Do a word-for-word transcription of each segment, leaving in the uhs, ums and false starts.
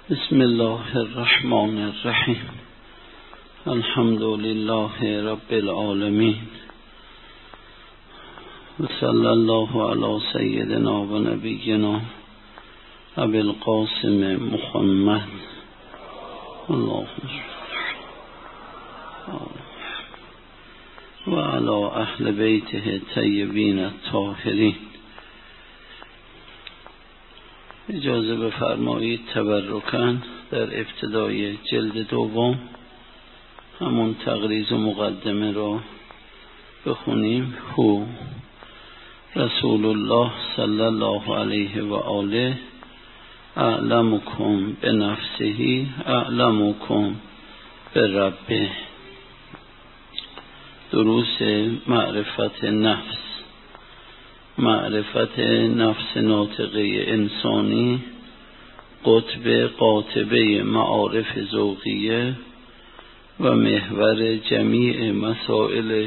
بسم الله الرحمن الرحیم. الحمد لله رب العالمین و صلی الله علی سیدنا و نبینا ابی القاسم محمد اللهم و علی اهل بیته الطیبین الطاهرین. اجازه بفرمایید تبرکاً در ابتدای جلد دوم همون تقریض و مقدمه را بخونیم. هو رسول الله صلی الله علیه و آله اعلمکم بنفسه اعلمکم بربه. دروس معرفت نفس. معرفت نفس ناطقه انسانی قطب قاطبه معارف ذوقیه و محور جمیع مسائل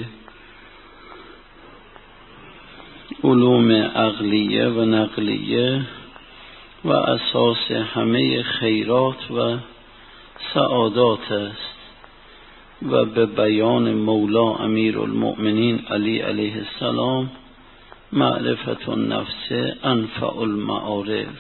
علوم عقلیه و نقلیه و اساس همه خیرات و سعادات است و به بیان مولا امیر المؤمنین علی علیه السلام معرفت النفس انفع المعارف.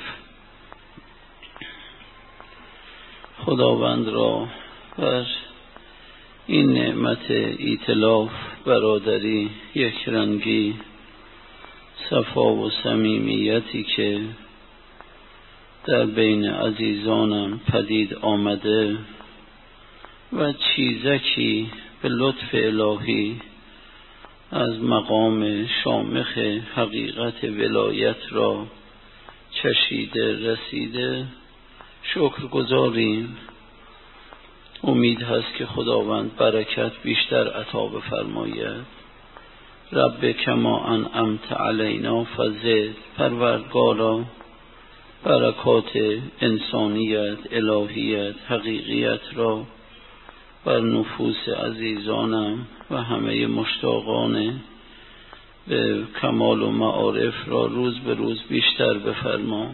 خداوند را بر این نعمت ایتلاف، برادری، یکرنگی، صفا و صمیمیتی که در بین عزیزانم پدید آمده و چیزکی به لطف الهی از مقام شامخ حقیقت ولایت را چشیده رسیده، شکر گزاریم. امید هست که خداوند برکت بیشتر عطا بفرماید. رب کما انعمت علینا فزد. پروردگارا برکات انسانیت، الهیت، حقیقیت را بر نفوس عزیزانم و همه مشتاقان به کمال و معارف را روز به روز بیشتر بفرما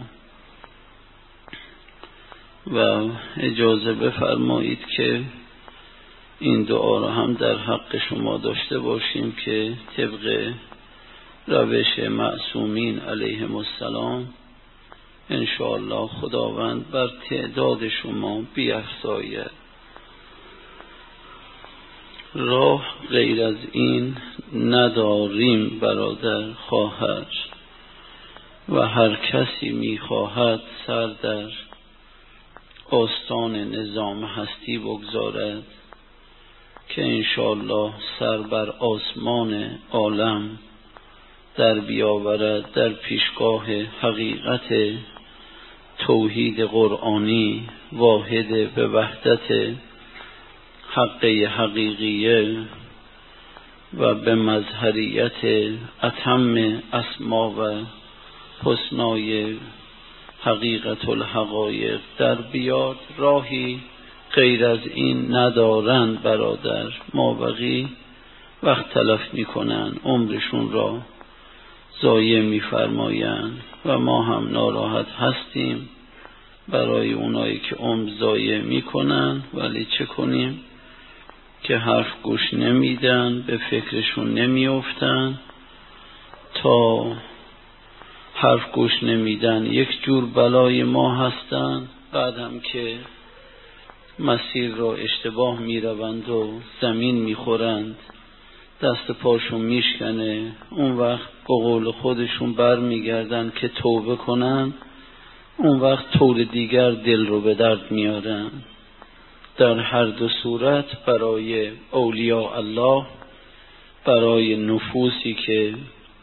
و اجازه بفرمایید که این دعا را هم در حق شما داشته باشیم که طبق روش معصومین علیهم السلام انشاءالله خداوند بر تعداد شما بیفزاید. راه غیر از این نداریم برادر خواهر، و هر کسی میخواهد سر در آستان نظام هستی بگذارد که انشاءالله سر بر آسمان عالم در بیاورد در پیشگاه حقیقت توحید قرآنی واحد به وحدت حقه حقیقیه و به مظهریت اتم اسما و حسنای حقیقت الحقایق در بیاد. راهی غیر از این ندارند برادر. مابقی وقت تلف میکنن، عمرشون را ضایع میفرمایند و ما هم ناراحت هستیم برای اونایی که عمر ضایع میکنن. ولی چه کنیم که حرف گوش نمیدن، به فکرشون نمیافتن. تا حرف گوش نمیدن یک جور بلای ما هستن، بعد هم که مسیر را اشتباه میروند و زمین میخورند، دست پاشون میشکنه، اون وقت به قول خودشون بر میگردن که توبه کنن، اون وقت طور دیگر دل رو به درد میارن. در هر دو صورت برای اولیاء الله، برای نفوسی که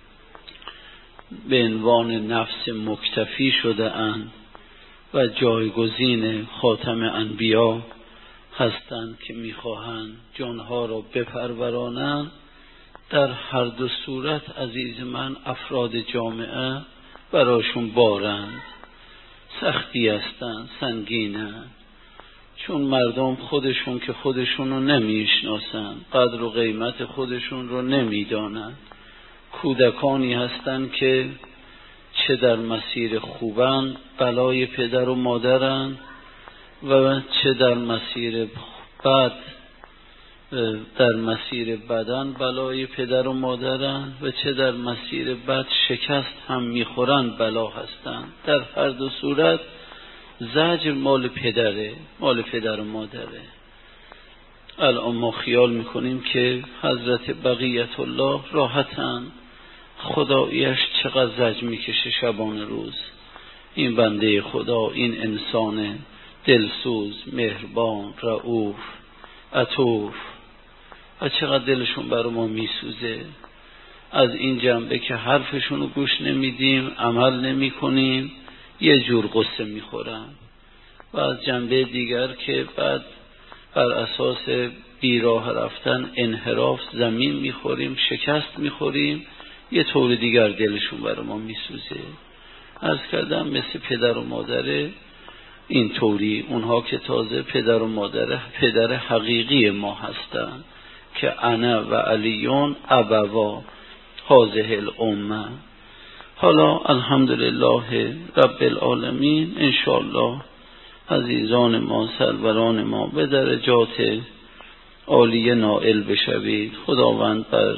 به عنوان نفس مکتفی شده اند و جایگزین خاتم انبیا هستند که میخواهند جانها را بپرورانند، در هر دو صورت عزیز من افراد جامعه براشون بارند، سختی هستند، سنگینند. چون مردم خودشون که خودشون رو نمیشناسن، قدر و قیمت خودشون رو نمیدانن. کودکانی هستند که چه در مسیر خوبن بلای پدر و مادرن، و چه در مسیر بد، در مسیر بدن بلای پدر و مادرن و چه در مسیر بد شکست هم میخورن بلا هستن. در هر دو صورت زجر مال پدره، مال پدر و مادره. الان ما خیال میکنیم که حضرت بقیت الله راحتن، خداییش چقدر زجر میکشه شبانه روز. این بنده خدا، این انسان دلسوز، مهربان، رؤوف، عطوف، و چقدر دلشون برای ما میسوزه. از این جنبه که حرفشون رو گوش نمیدیم، عمل نمی کنیم، یه جور قصه میخورن. و از جنبه دیگر که بعد بر اساس بیراه رفتن انحراف زمین میخوریم، شکست میخوریم، یه طور دیگر دلشون برای ما میسوزه. عرض کردم مثل پدر و مادره این طوری، اونها که تازه پدر و مادر پدر حقیقی ما هستن که انا و علیون ابوا هذه الامه. حالا الحمدلله رب العالمین، انشاءالله عزیزان ما، سروران ما به درجات عالیه نائل بشوید. خداوند بر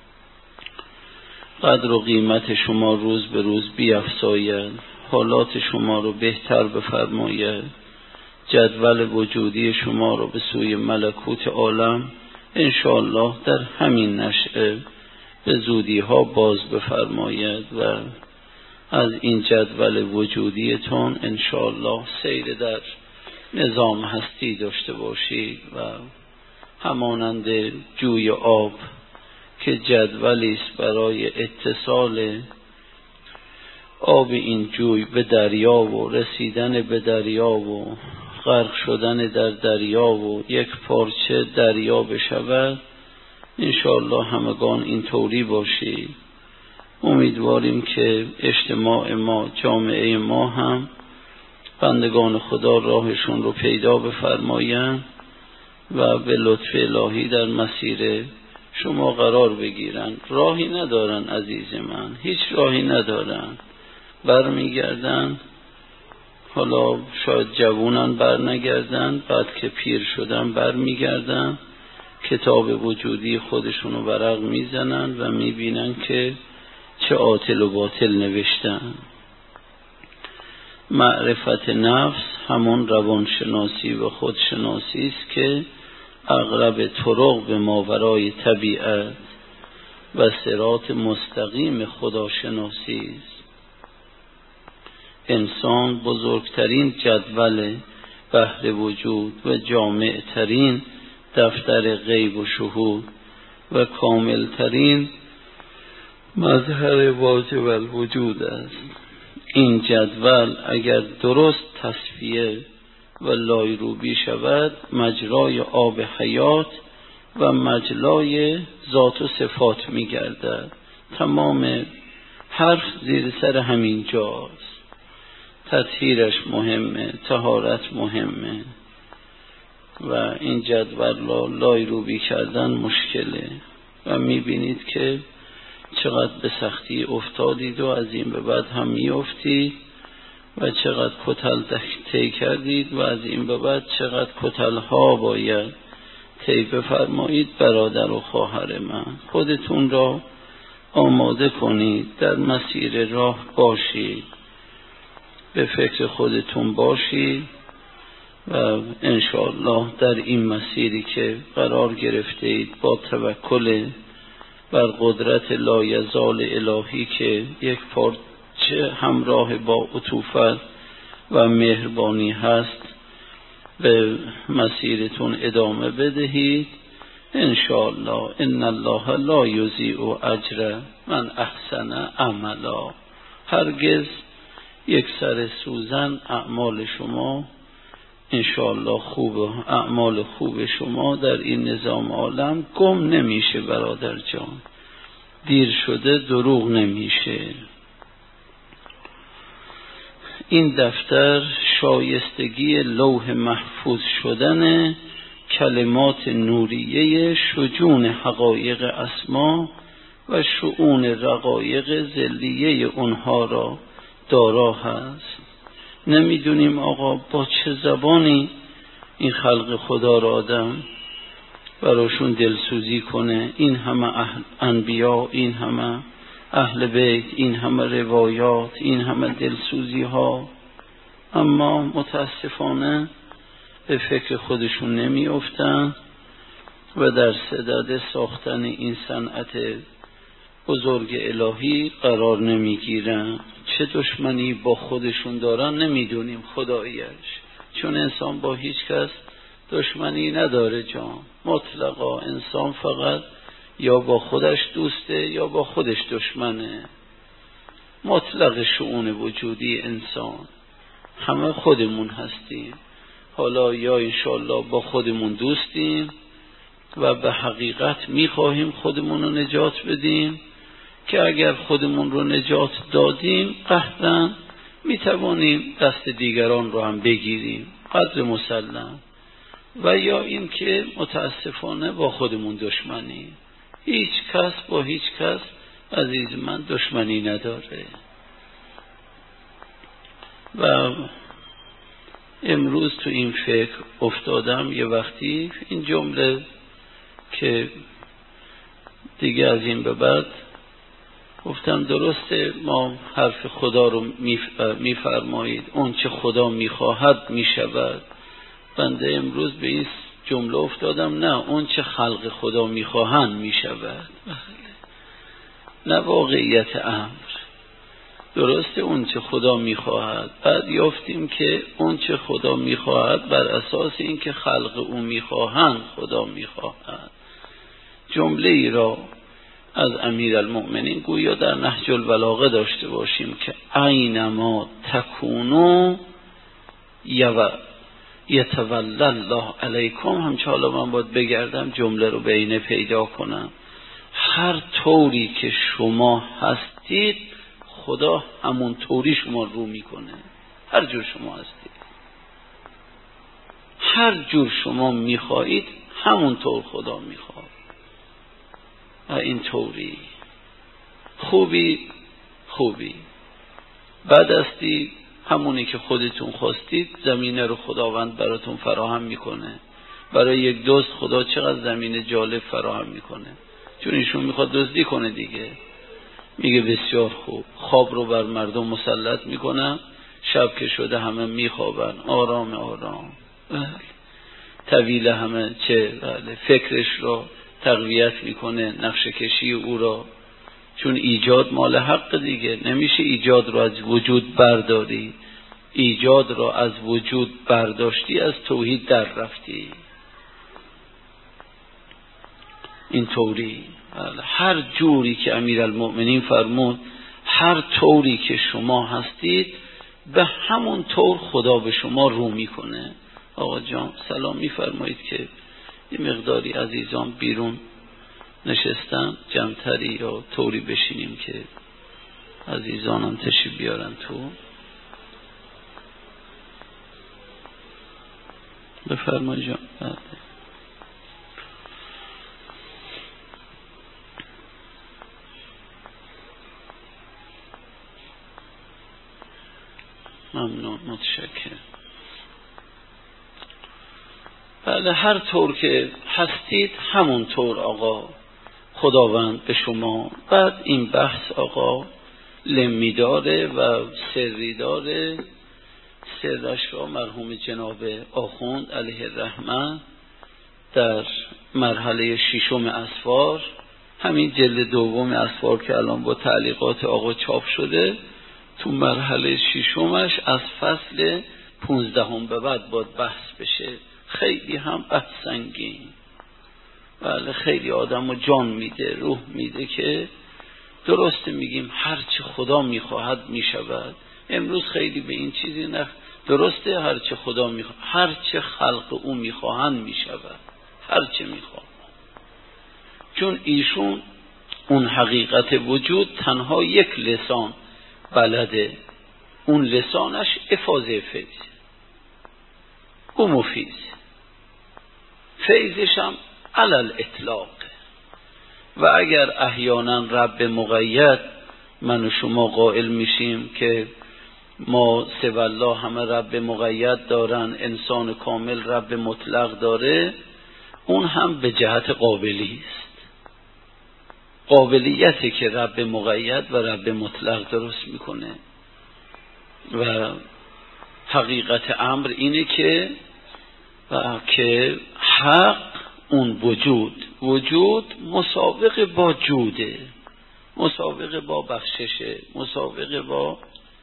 قدر و قیمت شما روز به روز بیفزاید، حالات شما رو بهتر بفرماید، جدول وجودی شما رو به سوی ملکوت عالم انشاءالله در همین نشأه به زودی ها باز بفرماید و از این جدول وجودیتون انشاءالله سیر در نظام هستی داشته باشید و همانند جوی آب که جدولی است برای اتصال آب این جوی به دریا و رسیدن به دریا و غرق شدن در دریا و یک پارچه دریا بشود، انشاءالله همگان این طوری باشید. امیدواریم که اجتماع ما، جامعه ما هم بندگان خدا راهشون رو پیدا بفرمایند و به لطف الهی در مسیر شما قرار بگیرن. راهی ندارن عزیز من، هیچ راهی ندارن، بر میگردن. حالا شاید جوونن بر نگردن، بعد که پیر شدن بر میگردن، کتاب وجودی خودشونو ورق میزنن و میبینن که چه عاطل و باطل نوشتن. معرفت نفس همون روانشناسی و خودشناسی است که اقرب طرق به ماورای طبیعت و صراط مستقیم خداشناسی است. انسان بزرگترین جدول بحر وجود و جامعترین دفتر غیب و شهود و کاملترین مظهر واجب الوجود است. این جدول اگر درست تصفیه و لایروبی شود، مجرای آب حیات و مجلای ذات و صفات می گردد. تمام حرف زیر سر همین جاست. تطهیرش مهمه، طهارت مهمه و این جدول را لایروبی کردن مشکله و می بینید که چقدر به سختی افتادید و از این به بعد هم می افتید و چقدر کتل طی کردید و از این به بعد چقدر کتل ها باید طی بفرمایید. برادر و خواهر من، خودتون را آماده کنید، در مسیر راه باشید، به فکر خودتون باشید و انشاءالله در این مسیری که قرار گرفته اید با توکل بر قدرت لایزال الهی که یک پارچه همراه با عطوفت و مهربانی هست، به مسیرتون ادامه بدهید. انشاءالله ان الله لا یضیع اجر من احسن عملا. هرگز یک سر سوزن اعمال شما انشاءالله خوب، اعمال خوب شما در این نظام عالم گم نمیشه برادر جان، دیر شده دروغ نمیشه. این دفتر شایستگی لوح محفوظ شدن کلمات نوریه شجون حقایق اسما و شؤون رقایق ذلیه اونها را دارا هست. نمیدونیم آقا با چه زبانی این خلق خدا را آدم براشون دلسوزی کنه. این همه اهل انبیا، این همه اهل بیت، این همه روایات، این همه دلسوزی ها، اما متاسفانه به فکر خودشون نمی افتن و در صدد ساختن این صنعت بزرگ الهی قرار نمی گیرن. چه دشمنی با خودشون دارن نمیدونیم خداییش، چون انسان با هیچ کس دشمنی نداره جان. مطلقا انسان فقط یا با خودش دوسته یا با خودش دشمنه. مطلق شؤون وجودی انسان همه خودمون هستیم. حالا یا انشالله با خودمون دوستیم و به حقیقت میخواهیم خودمون رو نجات بدیم که اگر خودمون رو نجات دادیم قطعاً میتوانیم دست دیگران رو هم بگیریم قدر مسلم، و یا این که متاسفانه با خودمون دشمنی. هیچ کس با هیچ کس عزیز من دشمنی نداره. و امروز تو این فکر افتادم یه وقتی این جمله که دیگه از این به بعد گفتم درسته ما حرف خدا رو میفرمایید اون چه خدا میخواهد میشود. بنده امروز به این جمله افتادم نه اون چه خلق خدا میخواهند میشود، نه واقعیت امر. درسته اون چه خدا میخواهد، بعد یافتیم که اون چه خدا میخواهد بر اساس این که خلق او میخواهند خدا میخواهد. جمله ای را از امیرالمؤمنین گویا در نهج البلاغه داشته باشیم که اینما تکونو یتولی الله علیکم. همچه حالا من باید بگردم جمله رو بینه پیدا کنم. هر طوری که شما هستید خدا همون طوری شما رو میکنه. هر جور شما هستید، هر جور شما میخواهید همون طور خدا میخواد. و این طوری خوبی خوبی بعد استی همونی که خودتون خواستید زمینه رو خداوند براتون فراهم میکنه. برای یک دزد خدا چقدر زمینه جالب فراهم میکنه، چون ایشون میخواد دزدی کنه دیگه. میگه بسیار خوب، خواب رو بر مردم مسلط میکنم، شب که شده همه میخوابن آرام آرام. طویل همه چه بله فکرش رو تقویت میکنه، نقشه کشی او را، چون ایجاد مال حق دیگه. نمیشه ایجاد رو از وجود برداری. ایجاد رو از وجود برداشتی از توحید در رفتی. این طوری هر جوری که امیرالمؤمنین فرمود هر طوری که شما هستید به همون طور خدا به شما رو میکنه. آقا جان سلام میفرمایید که یه مقداری عزیزان بیرون نشستن جمعتری یا طوری بشینیم که عزیزانم تشریف بیارن تو. بفرمایید جان. ممنون، متشکرم. بله هر طور که هستید همون طور آقا خداوند به شما. بعد این بحث آقا لمی داره و سری داره. سرش را مرحوم جناب آخوند علیه الرحمه در مرحله ششم اسفار، همین جلد دوم اسفار که الان با تعلیقات آقا چاپ شده، تو مرحله ششمش از فصل پونزدهم به بعد باید بحث بشه. خیلی هم بحث سنگین، بله خیلی آدم رو جان میده، روح میده که درسته میگیم هرچه خدا میخواهد میشود. امروز خیلی به این چیزی نه، درسته هرچه خدا میخواهد، هرچه خلق او میخواهند میشود، هرچه میخواه. چون ایشون اون حقیقت وجود تنها یک لسان بلده، اون لسانش افاظه فیض، او مفیض، فیضش هم علل اطلاق. و اگر احیانا رب مقید من و شما قائل میشیم که ما سوى الله همه رب مقید دارن، انسان کامل رب مطلق داره، اون هم به جهت قابلی است. قابلیتی که رب مقید و رب مطلق درست میکنه. و حقیقت امر اینه که و که حق اون وجود وجود مسابقه با جوده، مسابقه با بخششه، مسابقه با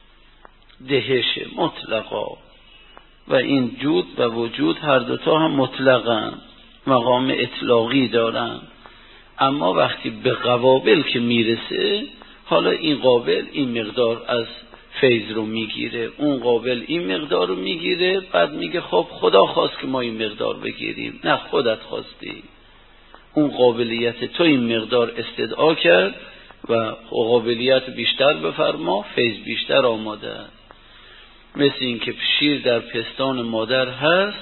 دهشه مطلقا. و این جود و وجود هر دوتا هم مطلقاً مقام اطلاقی دارن، اما وقتی به قوابل که میرسه، حالا این قابل این مقدار از فیض رو میگیره، اون قابل این مقدار رو میگیره، بعد میگه خب خدا خواست که ما این مقدار بگیریم. نه، خودت خواستی، اون قابلیت تو این مقدار استدعا کرد و قابلیت بیشتر بفرما، فیض بیشتر آماده است. مثل این که شیر در پستان مادر هست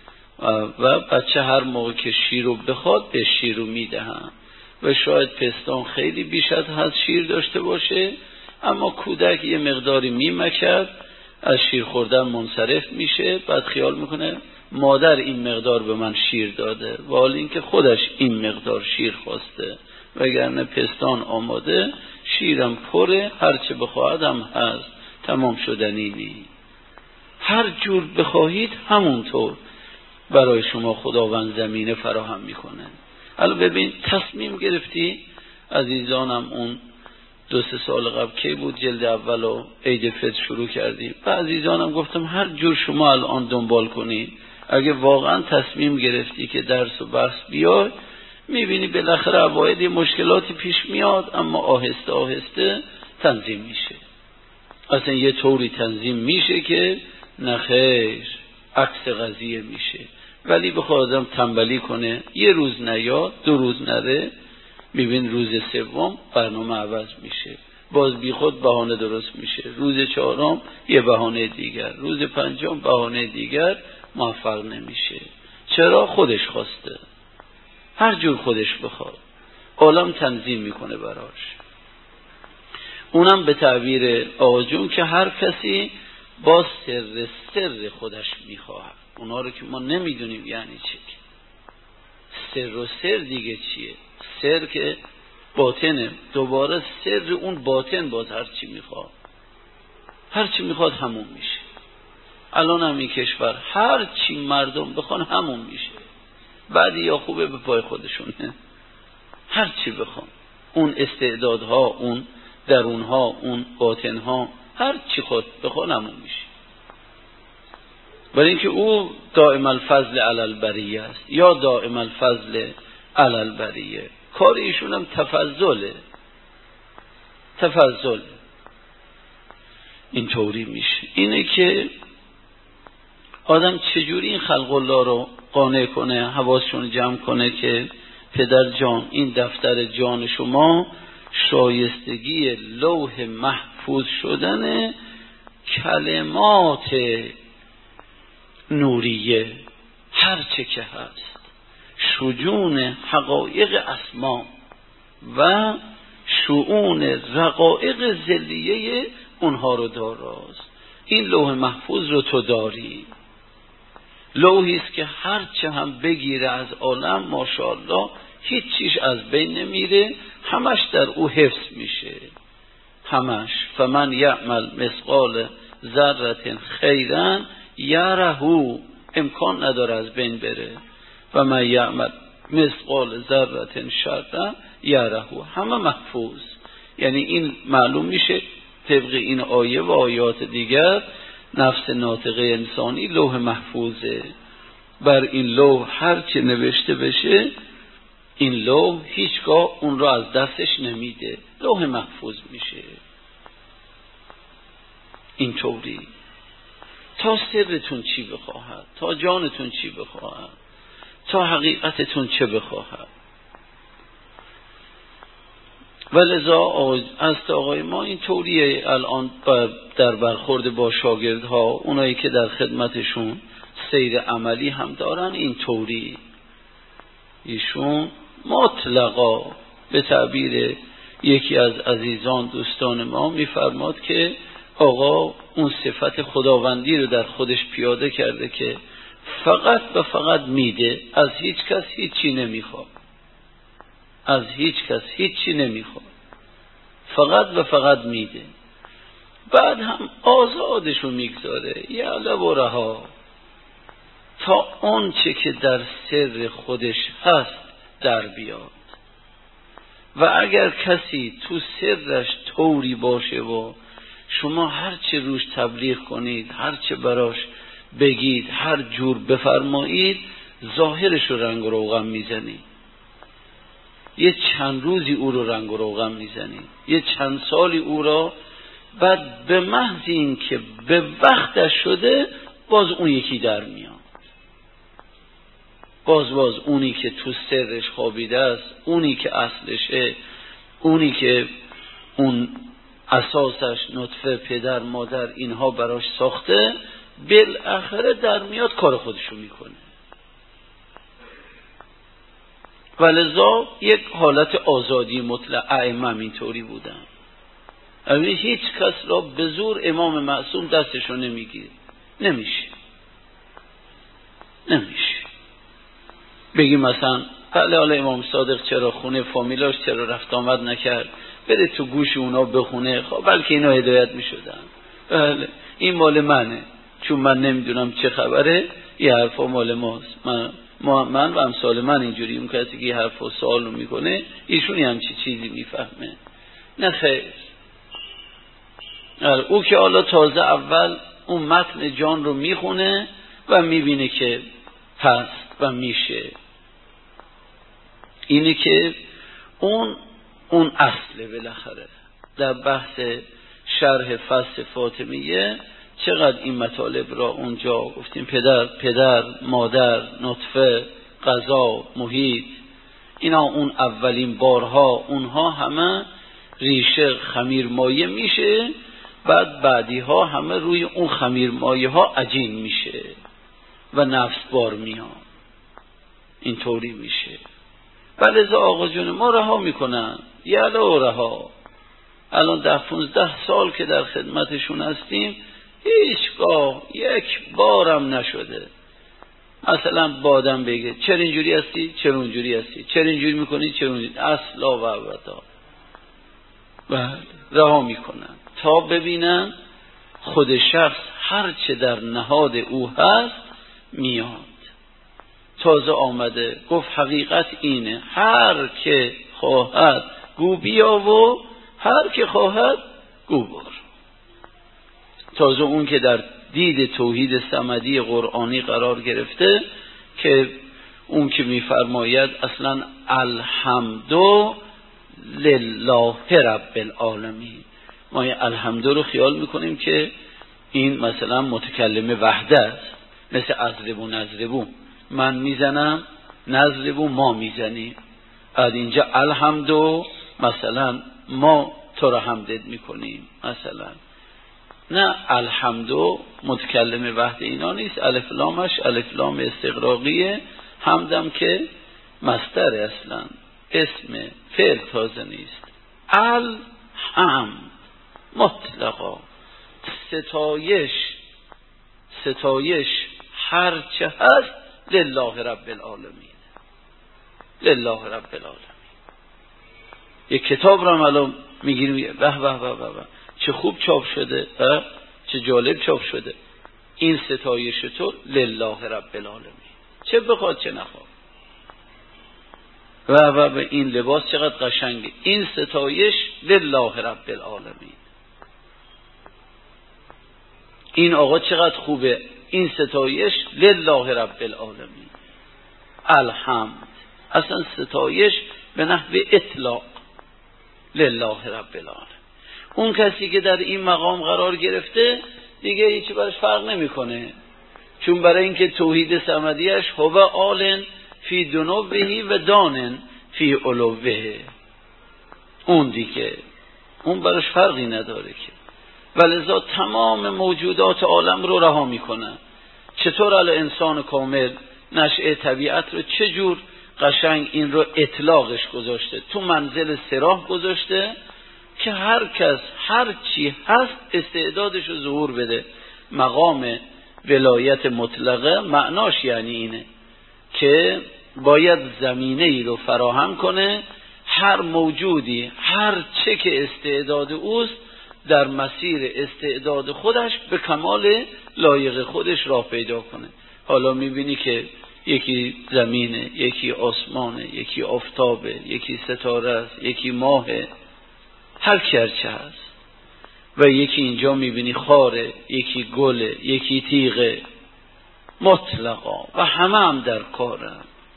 و بچه هر موقع که شیر رو بخواد به شیر رو میدهن و شاید پستان خیلی بیش از شیر داشته باشه، اما کودک یه مقداری میمکد، از شیر خوردن منصرف میشه، بعد خیال میکنه مادر این مقدار به من شیر داده، و حال این که خودش این مقدار شیر خواسته، وگرنه پستان آماده، شیرم پره، هرچه بخواهد هم هست، تمام شدنی نی. هر جور بخواهید همونطور برای شما خداوند زمینه فراهم میکنه. الان ببین تصمیم گرفتی، عزیزانم اون دو سه سال قبل که بود جلد اول و عید فطر شروع کردیم، و عزیزانم گفتم هر جور شما الان دنبال کنی، اگه واقعا تصمیم گرفتی که درس و بحث بیای، میبینی بالاخره اوایل یه مشکلاتی پیش میاد، اما آهسته آهسته تنظیم میشه. اصلا یه طوری تنظیم میشه که نخیر عکس قضیه میشه. ولی بخواد آدم تنبلی کنه، یه روز نیاد، دو روز نره، میبین روز سوم برنامه عوض میشه، باز بی خود بهانه درست میشه، روز چهارم یه بهانه دیگر، روز پنجم بهانه دیگر، موفق نمیشه. چرا؟ خودش خواسته، هر جور خودش بخواد عالم تنظیم میکنه براش. اونم به تعبیر آقا جون که هر کسی با سر سر خودش میخواهد. اونا رو که ما نمیدونیم یعنی چی. سر و سر دیگه چیه؟ سر که باطنه، دوباره سر اون باطن باز هر چی میخواد، هر چی میخواد همون میشه. الان هم این کشور هر چی مردم بخوان همون میشه. بعدی یا خوبه به پای خودشونه، هر چی بخوان، اون استعدادها، اون درونها، اون باطنها، هر چی خود بخوان همون میشه. برای اینکه او دائم الفضل علی البریه است، یا دائم الفضل علی البریه. کار ایشون هم تفضله، تفضل این طوری میشه. اینه که آدم چجوری این خلق الله رو قانع کنه، حواسشون جمع کنه که پدر جان، این دفتر جان شما شایستگی لوح محفوظ شدن کلمات نوریه، هر چه که هست، شجون حقایق اسما و شؤون رقایق ذلیه اونها رو داراست. این لوح محفوظ رو تو داری، لوحی است که هر چه هم بگیره از عالم ماشاءالله هیچ چیز از بین نمیره، همش در او حفظ میشه، همش. فمن یعمل مثقال ذره خیرا یره، امکان نداره از بین بره. و من یعمل مثقال ذره شرا یره، همه محفوظ. یعنی این معلوم میشه طبق این آیه و آیات دیگر، نفس ناطقه انسانی لوح محفوظه. بر این لوح هر چه نوشته بشه، این لوح هیچگاه اون را از دستش نمیده، لوح محفوظ میشه. این طوری تا سرتون چی بخواهد، تا جانتون چی بخواهد، تا حقیقتتون چه بخواهد. ولذا از آقای ما این طوریه الان در برخورد با شاگردها، اونایی که در خدمتشون سیر عملی هم دارن، این طوری ایشون مطلقا به تعبیر یکی از عزیزان دوستان ما میفرماد که آقا اون صفت خداوندی رو در خودش پیاده کرده که فقط و فقط میده، از هیچ کس هیچی نمیخواد، از هیچ کس هیچی نمیخواد، فقط و فقط میده. بعد هم آزادشو میگذاره یعلم و رها تا اون چه که در سر خودش هست در بیاد. و اگر کسی تو سرش طوری باشه و شما هر چه روش تبلیغ کنید، هر چه براش بگید، هر جور بفرمایید، ظاهرش رو رنگ و روغن میزنید، یه چند روزی او رو رنگ و روغن میزنید، یه چند سالی او را، بعد به محض این که به وقتش شده باز اون یکی در میاد، باز باز اونی که تو سرش خوابیده است، اونی که اصلشه، اونی که اون اساسش نطفه پدر مادر اینها براش ساخته، بالاخره در میاد کار خودشو میکنه. ولذا یک حالت آزادی مطلق ائمه اینطوری بودن. یعنی هیچ کس را به زور امام معصوم دستشو نمیگیره، نمیشه نمیشه بگی مثلا بله حالا امام صادق چرا خونه فامیلاش چرا رفت آمد نکرد، بره تو گوش اونا بخونه، خب بلکه اینا هدایت میشدن، بله این مال منه چون من نمیدونم چه خبره، یه حرفا مال ماست، من من و امثال من اینجوری، اون کسی که یه حرفا سوال میکنه ایشونی همچی چیزی میفهمه. نه خیر، او که حالا تازه اول اون متن جان رو میخونه و میبینه که هست و میشه، اینه که اون اون اصله. بالاخره در بحث شرح فصل فاطمیه چقدر این مطالب را اونجا گفتیم، پدر پدر مادر نطفه غذا محیط، اینا اون اولین بارها اونها همه ریشه خمیر مایه میشه، بعد بعدی ها همه روی اون خمیر مایه ها عجین میشه و نفس بار میاد، اینطوری میشه. بلذا آقا جون ما رها میکنن یعلم و رها. الان ده پونزده سال که در خدمتشون هستیم، هیچگاه یک بارم نشده مثلا بادم بگه چرا اینجوری هستی چرا اونجوری هستی، چرا اینجوری میکنی چرا اونجوری، اصلا و ابدا. بله رها میکنن تا ببینن خود شخص هر چه در نهاد او هست میاد. تازه آمده گفت حقیقت اینه، هر که خواهد گو بیا و هر که خواهد گو بر. تازه اون که در دید توحید صمدی قرآنی قرار گرفته که اون که میفرماید اصلا الحمدو لله رب العالمین، ما این الحمدو رو خیال میکنیم که این مثلا متکلم وحده است، مثل اضربو نضربو، من میزنم نضربو ما میزنیم، از اینجا الحمدو مثلا ما تو را حمدت میکنیم مثلا. نه، الحمدو متکلم وحده اینا نیست، الف لامش الف لام استغراقیه، حمدم که مصدر اصلا اسم فعل تازه نیست. الحمد مطلقا ستایش، ستایش هر چه هست لله رب العالمین، لله رب العالمین. یک کتاب را الان میگیریم به به به به چه خوب چاپ شده، چه جالب چاپ شده، این ستایش تو لله رب العالمین، چه بخواد چه نخواد. و و به این لباس چقدر قشنگه، این ستایش لله رب العالمین. این آقا چقدر خوبه، این ستایش لله رب العالمین. الحمد اصلا ستایش به نحو اطلاق لله رب العالمین. اون کسی که در این مقام قرار گرفته دیگه هیچی براش فرق نمیکنه، چون برای اینکه توحید صمدیش هو آلن فی دنوبهی و دانن فی علوه، اون دیگه اون براش فرقی نداره که. ولذا تمام موجودات عالم رو رها میکنن. چطور الان انسان کامل نشأه طبیعت رو چجور قشنگ این رو اطلاقش گذاشته، تو منزل سراح گذاشته که هر کس هر چی هست استعدادش رو ظهور بده. مقام ولایت مطلقه معناش یعنی اینه که باید زمینه ای رو فراهم کنه، هر موجودی هر چه که استعداد اوست در مسیر استعداد خودش به کمال لایق خودش راه پیدا کنه. حالا میبینی که یکی زمینه، یکی آسمانه، یکی آفتابه، یکی ستاره است، یکی ماهه، هر کی هر چه هست. و یکی اینجا میبینی خاره، یکی گله، یکی تیغه، مطلقا و همه هم در کارن.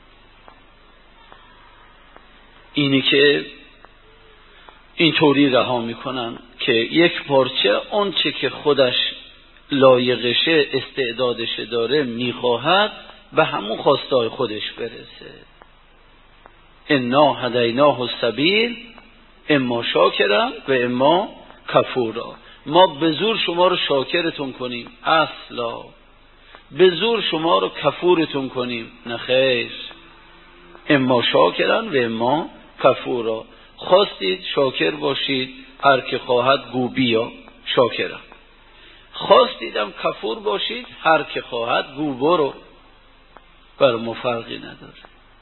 اینی که این طوری رها میکنن که یک پارچه اون چه که خودش لایقشه استعدادش داره میخواهد به همون خواستای خودش برسه. انا هدیناه السبیل اما شاکرا و اما کفورا. ما به زور شما رو شاکرتون کنیم؟ اصلا. به زور شما رو کفورتون کنیم؟ نه خیر. اما شاکرا و اما کفورا. خواستید شاکر باشید، هر که خواهد گو بیا شاکرم. خواستیدم کفور باشید، هر که خواهد گو برو. بر ما فرقی نداره.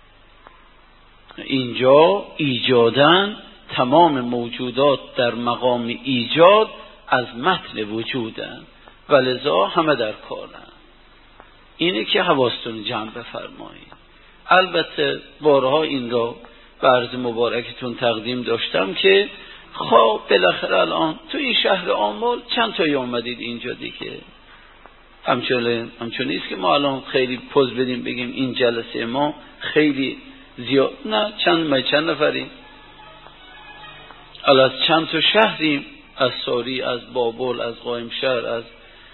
اینجا ایجادن تمام موجودات در مقام ایجاد از متن وجودن و لذا همه در کارن. اینه که حواستون جمع بفرمایید. البته بارها این را به عرض مبارکتون تقدیم داشتم که خب بالاخره الان تو این شهر آمل چند تایی آمدید اینجا دیگه؟ همچنین همچنین نیست که ما الان خیلی پوز بدیم بگیم این جلسه ما خیلی زیاد. نه، چند ما چند نفریم؟ الان از چند تا شهریم، از ساری، از بابل، از قائمشهر، از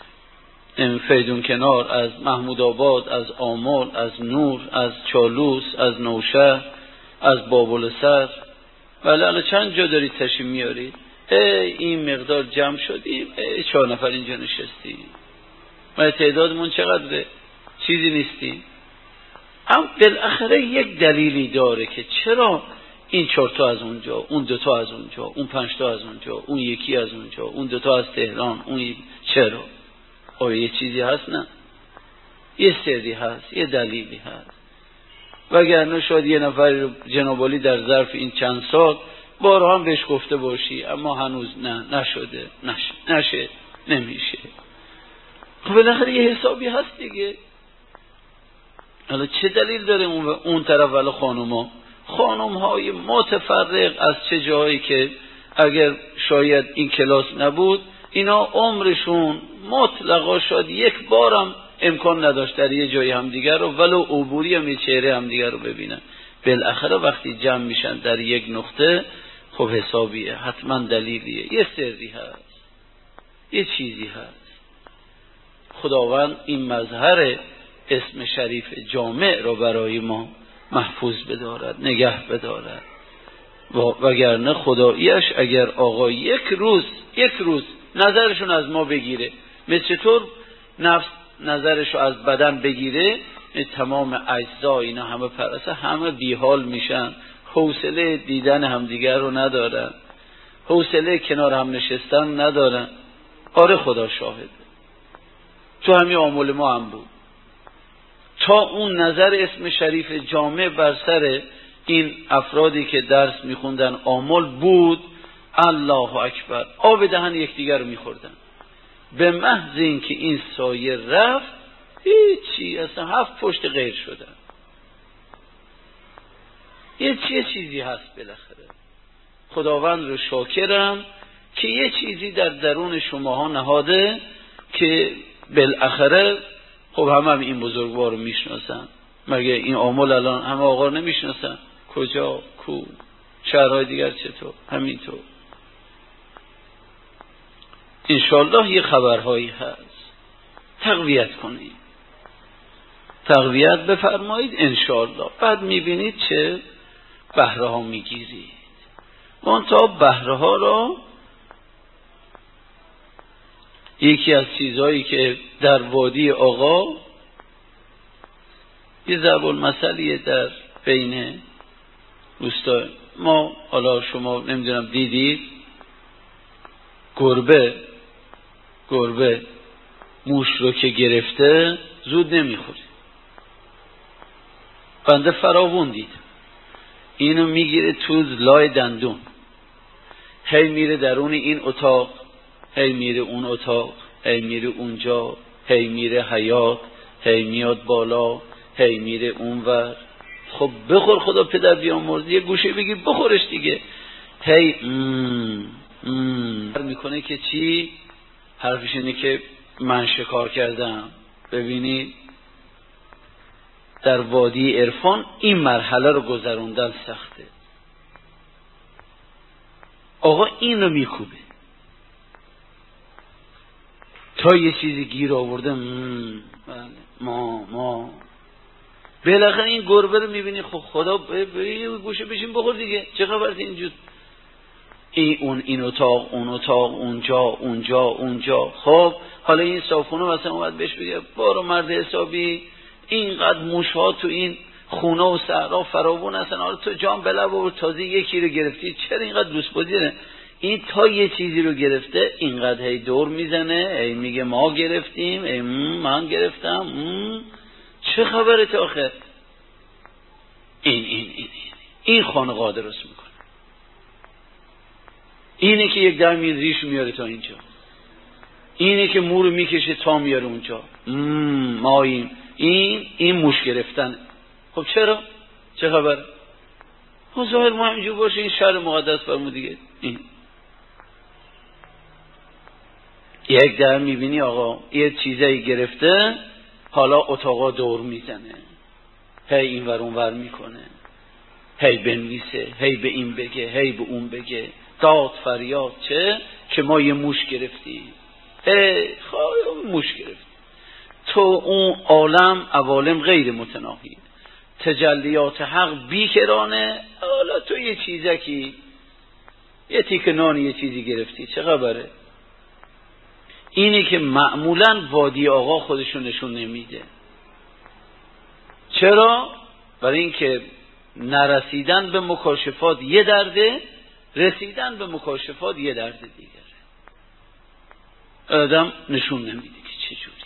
فیدون کنار، از محمود آباد، از آمل، از نور، از چالوس، از نوشهر، از بابل سر. ولی الان چند جا دارید تشریف میارید؟ این مقدار جمع شدیم، ای چهار نفر اینجا نشستیم. ما تعدادمون چقدره؟ چیزی نیستیم. اما بالاخره یک دلیلی داره که چرا این چهار تا از اونجا، اون دو تا از اونجا، اون پنج تا از اونجا، اون یکی از اونجا، اون دو تا از تهران، اون یکی. چرا؟ آیا یه چیزی هست؟ نه، یه سری هست، یه دلیلی هست. وگرنه شاید یه نفر جناب عالی در ظرف این چند سال بارها هم بهش گفته باشی، اما هنوز نه نشده، نشه نشه نمیشه. خب بالاخره یه حسابی هست دیگه. حالا چه دلیل داره اون اون طرف؟ ولی خانوما خانم های متفرق از چه جایی که اگر شاید این کلاس نبود اینا عمرشون مطلقا شاید یک بارم امکان نداشت در یه جای همدیگر رو ولو عبوری هم یه چهره همدیگر رو ببینن. بالاخره وقتی جمع میشن در یک نقطه، خب حسابیه، حتما دلیلیه، یه سری هست، یه چیزی هست. خداوند این مظهر اسم شریف جامع رو برای ما محفوظ بدارد، نگه بدارد. وگرنه خداییش اگر آقا یک روز یک روز نظرشون از ما بگیره، مثل چطور نفس نظرشو از بدن بگیره، تمام اجزا اینا همه پرسه، همه بیحال میشن، حوصله دیدن همدیگر رو ندارن، حوصله کنار هم نشستن ندارن. آره خدا شاهده، تو همین عامل ما هم بود. تا اون نظر اسم شریف جامع بر سر این افرادی که درس میخوندن عامل بود، الله اکبر، آب دهن یکدیگر رو میخوردن. به محض این که این سایه رفت، هیچی، اصلا هفت پشت غیر شدن. یه چیه چیزی هست بالاخره. خداوند رو شاکرم که یه چیزی در درون شماها نهاده که بالاخره خب همه هم این بزرگوار رو میشناسن. مگه این عامل الان همه آقا رو نمیشناسن؟ کجا؟ کو؟ شهرهای دیگر چطور؟ همینطور. انشالله یه خبرهایی هست، تقویت کنید، تقویت بفرمایید انشالله. بعد میبینید چه بهره ها میگیرید. منتها بهره ها را یکی از چیزهایی که در وادی آقا یه ضرب المثلیه در بین روستا ما، حالا شما نمیدونم دیدید، گربه گربه موش رو که گرفته زود نمیخوره. بنده فراوون دید اینو میگیره تو لای دندون، هی میره درون این اتاق، هی میره اون اتاق، هی میره اونجا، هی میره حیاط، هی میاد بالا، هی میره اونور. خب بخور خدا پدر بیامرز، یه گوشه بگی بخورش دیگه. هی مم مم میکنه که چی؟ حرفش اینه که من شکار کردم. ببینید در وادی عرفان این مرحله رو گذروندن سخته. آقا این رو میکوبه تا یه چیزی گیر آورده. ما ما بالاخره این گربه رو میبینی، خب خدا بری گوشه بشین بخور دیگه، چه خبرت اینجور این اون این اتاق اون اتاق اونجا اونجا اونجا. خب حالا این صافونه مثلا اومد بهش بگه بارو مرد حسابی، اینقدر موشها تو این خونه و صحرا فراوون هستن، حالا تو جام بلب و تازه یکی رو گرفتی، چرا اینقدر دوست بازیه؟ این تا یه چیزی رو گرفته اینقدر هی دور میزنه، هی میگه ما گرفتیم، ای من گرفتم، چه خبرت آخه؟ این این این این این خانقاه درست میکنه. اینه که یک در میز ریش میاره تا اینجا، اینه که مورو میکشه تا میاره اونجا. ما این این این موش گرفتن. خب چرا؟ چه خبر؟ خب ظاهر ما همینجور باشه، این شهر مقدس فرمود دیگه. این یک در میبینی آقا یه چیزایی گرفته، حالا اتاقا دور میزنه، هی این ور اون ور میکنه، هی بنویسه، هی به این بگه، هی به اون بگه، داد فریاد چه که ما یه موش گرفتیم، هی خواهی موش گرفت. تو اون عالم عوالم غیر متناهی، تجلیات حق بیکرانه، حالا تو یه چیزکی، یه تیک نانی یه چیزی گرفتی، چه خبره؟ اینه که معمولاً وادی آقا خودشون نشون نمیده. چرا؟ برای اینکه نرسیدن به مکاشفات یه درده، رسیدن به مکاشفات یه درده دیگره. آدم نشون نمیده که چه جوری.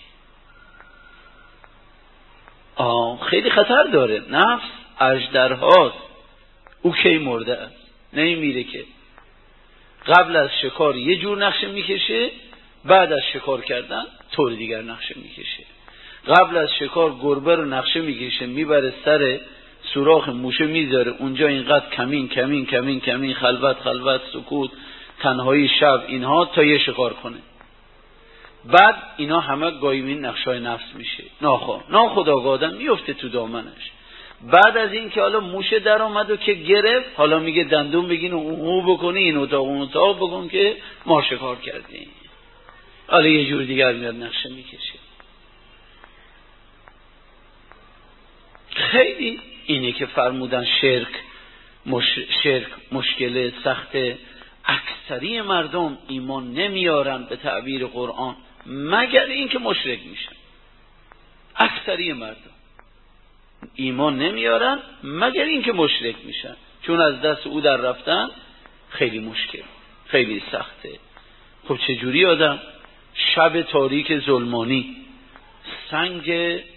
آه خیلی خطر داره. نفس اژدرهاست، او کی مرده است، نمیمیره که. قبل از شکار یه جور نقشه میکشه، بعد از شکار کردن طور دیگر نقشه میکشه. قبل از شکار گربه رو نقشه میکشه، میبره سر سوراخ موشه میذاره اونجا، اینقدر کمین کمین کمین کمین، خلوت خلوت، سکوت، تنهایی، شب، اینها تا یه شکار کنه. بعد اینا همه گایمین نقشای نفس میشه، ناخواه ناخودآگاه آدم میفته تو دامنش. بعد از این که حالا موشه در آمد و که گرفت، حالا میگه دندون بگین و اون بکنی، این اتاق اون اتاق بکن که ما شکار کردیم. حالا یه جور دیگر میاد نقشه میکشه. خیلی اینه که فرمودن شرک مش... شرک مشکل سخت. اکثری مردم ایمان نمیارن به تعبیر قرآن مگر این که مشرک میشن. اکثری مردم ایمان نمیارن مگر این که مشرک میشن، چون از دست او در رفتن خیلی مشکل، خیلی سخته. خب چجوری آدم شب تاریک ظلمانی، سنگ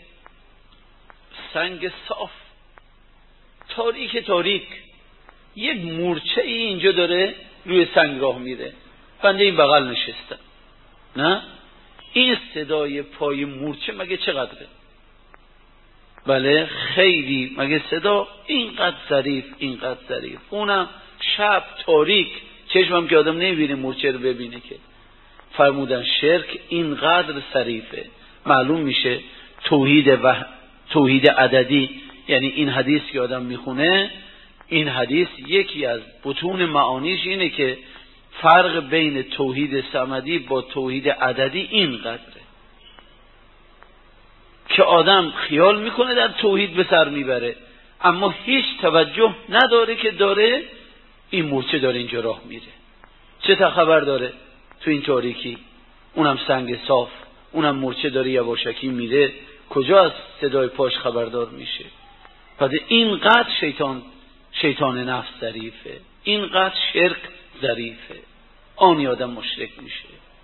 سنگ صاف تاریک تاریک، یک مورچه ای اینجا داره روی سنگ راه میره، بنده این بغل نشستم، نه این صدای پای مورچه مگه چقدره؟ بله خیلی، مگه صدا اینقدر ظریف اینقدر ظریف، اونم شب تاریک، چشمم که آدم نمیبینه مورچه رو ببینه که. فرمودن شرک اینقدر ظریفه. معلوم میشه توحید و توحید عددی، یعنی این حدیث که آدم میخونه، این حدیث یکی از بطون معانیش اینه که فرق بین توحید صمدی با توحید عددی اینقدره که آدم خیال میکنه در توحید به سر میبره، اما هیچ توجه نداره که داره این مورچه داره اینجا راه میره، چه تا خبر داره تو این تاریکی، اونم سنگ صاف، اونم مورچه داره یواشکی میره، کجا از صدای پاش خبردار میشه؟ پس اینقدر شیطان شیطان نفس ظریفه، اینقدر شرک ظریفه. آن آدم مشرک میشه.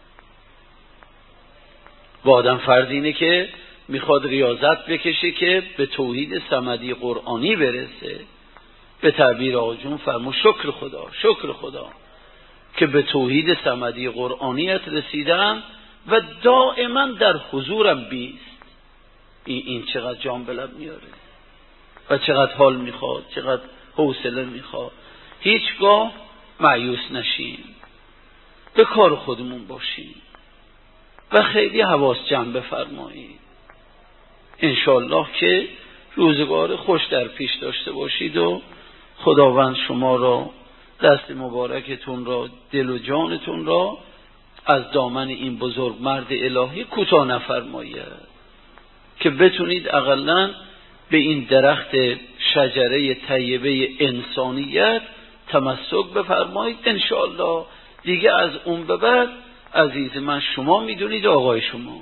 و آدم فرض اینه که میخواد ریاضت بکشه که به توحید صمدی قرآنی برسه. به تعبیر آقا جون فرمو شکر خدا، شکر خدا که به توحید صمدی قرآنیت رسیدم و دائما در حضورم بیست. این, این چقدر جان به لب میاره و چقدر حال میخواد، چقدر حوصله میخواد. هیچگاه مایوس نشیم، به کار خودمون باشیم و خیلی حواس جمع بفرمایید. انشالله که روزگار خوش در پیش داشته باشید و خداوند شما را، دست مبارکتون را، دل و جانتون را از دامن این بزرگ مرد الهی کوتاه نفرماید که بتونید اقلن به این درخت شجره طیبه انسانیت تمسک بفرمایید. انشالله دیگه از اون به بعد عزیز من شما میدونید آقای شما،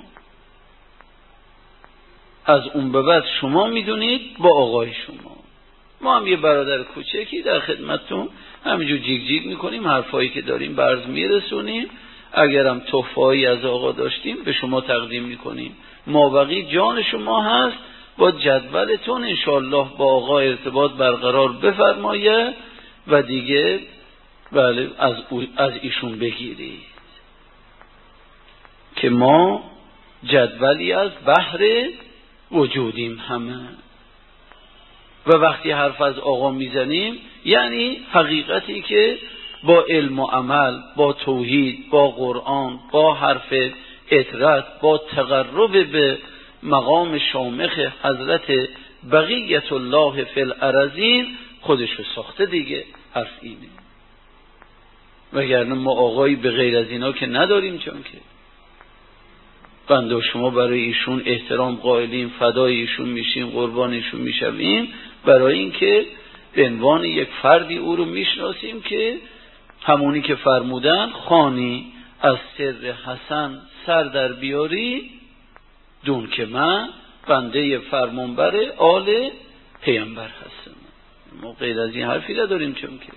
از اون به بعد شما میدونید با آقای شما. ما هم یه برادر کوچکی در خدمتتون همینجور جیگ جیگ میکنیم، حرفایی که داریم برز میرسونیم، اگرم تحفه‌ای از آقا داشتیم به شما تقدیم میکنیم. مابقی جان شما هست، با جدولتون انشالله با آقا ارتباط برقرار بفرمایه و دیگه بله از, از ایشون بگیرید که ما جدولی از بحر وجودیم همه. و وقتی حرف از آقا میزنیم یعنی حقیقتی که با علم و عمل، با توحید، با قرآن، با حرف اطرت، با تقرب به مقام شامخ حضرت بقیت الله فی الارضین خودشو ساخته دیگه. حرف اینه، وگرنه ما آقایی به غیر از اینا که نداریم. چون که بنده و شما برای ایشون احترام قائلیم، فدای ایشون میشیم، قربان ایشون میشویم، برای اینکه به عنوان یک فردی او رو میشناسیم که همونی که فرمودن خانی از سر حسن سر در بیاری دون که من بنده فرمانبر آل پیامبر هستم. ما غیر از این حرفی نداریم. چون که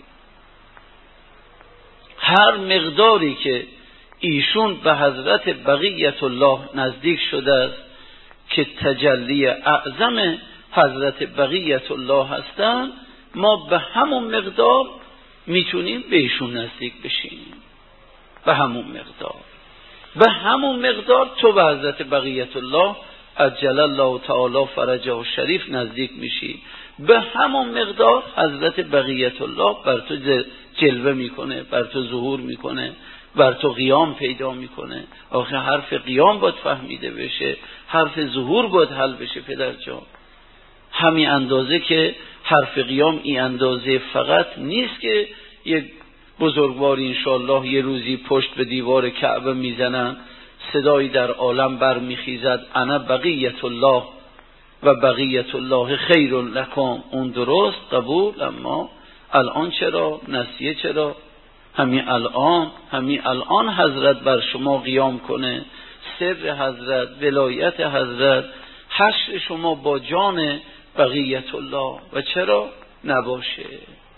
هر مقداری که ایشون به حضرت بقیت الله نزدیک شده است که تجلی اعظم حضرت بقیت الله هستن، ما به همون مقدار میتونیم به ایشون نزدیک بشیم. به همون مقدار به همون مقدار تو به حضرت بقیت الله عجل الله تعالی فرجه شریف نزدیک میشی. به همون مقدار حضرت بقیت الله بر تو جلوه میکنه، بر تو ظهور میکنه، بر تو قیام پیدا میکنه. آخه حرف قیام باید فهمیده بشه، حرف ظهور باید حل بشه پدر جان. همین اندازه که حرف قیام این اندازه فقط نیست که یک بزرگواری انشاءالله یه روزی پشت به دیوار کعبه میزنن، صدایی در عالم بر میخیزد انا بقیت الله و بقیت الله خیر لکم، اون درست قبول. اما الان چرا نسیه؟ چرا همین الان همین الان حضرت بر شما قیام کنه، سر حضرت، ولایت حضرت، حشر شما با جان بقیت الله و چرا نباشه؟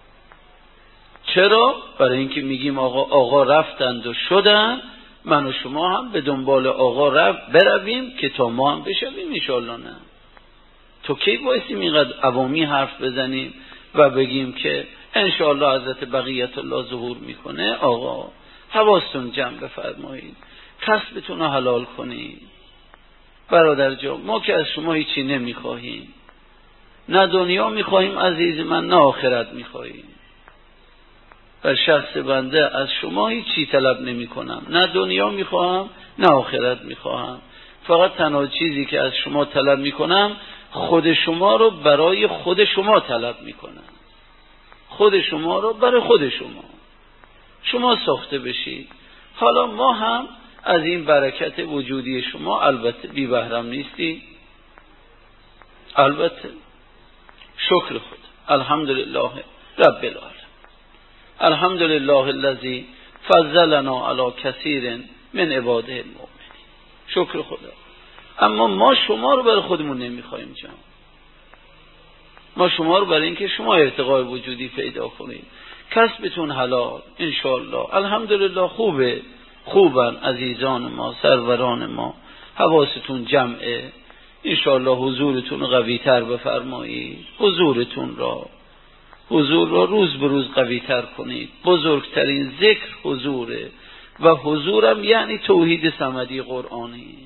چرا؟ برای اینکه میگیم آقا آقا رفتند و شدن، من و شما هم به دنبال آقا رفت برویم که تا ما هم بشویم انشاءالله. نه تو کی بایستیم اینقدر عوامی حرف بزنیم و بگیم که انشاءالله حضرت بقیت الله ظهور میکنه. آقا حواستون جمع بفرمایید، کسبتون رو حلال کنید. برادر جان ما که از شما هیچی نمیخواهیم، نه دنیا میخواهیم عزیز من، نه آخرت میخواهیم. و شخص بنده از شما هیچی طلب نمی کنم، نه دنیا میخواهم نه آخرت میخواهم. فقط تنها چیزی که از شما طلب میکنم خود شما رو برای خود شما طلب میکنم. خود شما رو برای خود شما شما ساخته بشید. حالا ما هم از این برکت وجودی شما البته بی بهرم نیستی، البته شکر خود. الحمدلله رب العالمین، الحمدلله الذی فضلنا علی کثیر من عباده المؤمنین. شکر خدا. اما ما شما رو برای خودمون نمیخوایم جان، ما شما رو برای اینکه شما ارتقای وجودی پیدا کنید. کسبتون حلال انشاءالله. الحمدلله خوبه، خوبن عزیزان ما، سروران ما، حواستون جمعه، انشاءالله حضورتون رو قوی تر بفرمایید، حضورتون را حضور را روز به روز قوی تر کنید. بزرگترین ذکر حضوره و حضورم یعنی توحید صمدی قرآنی.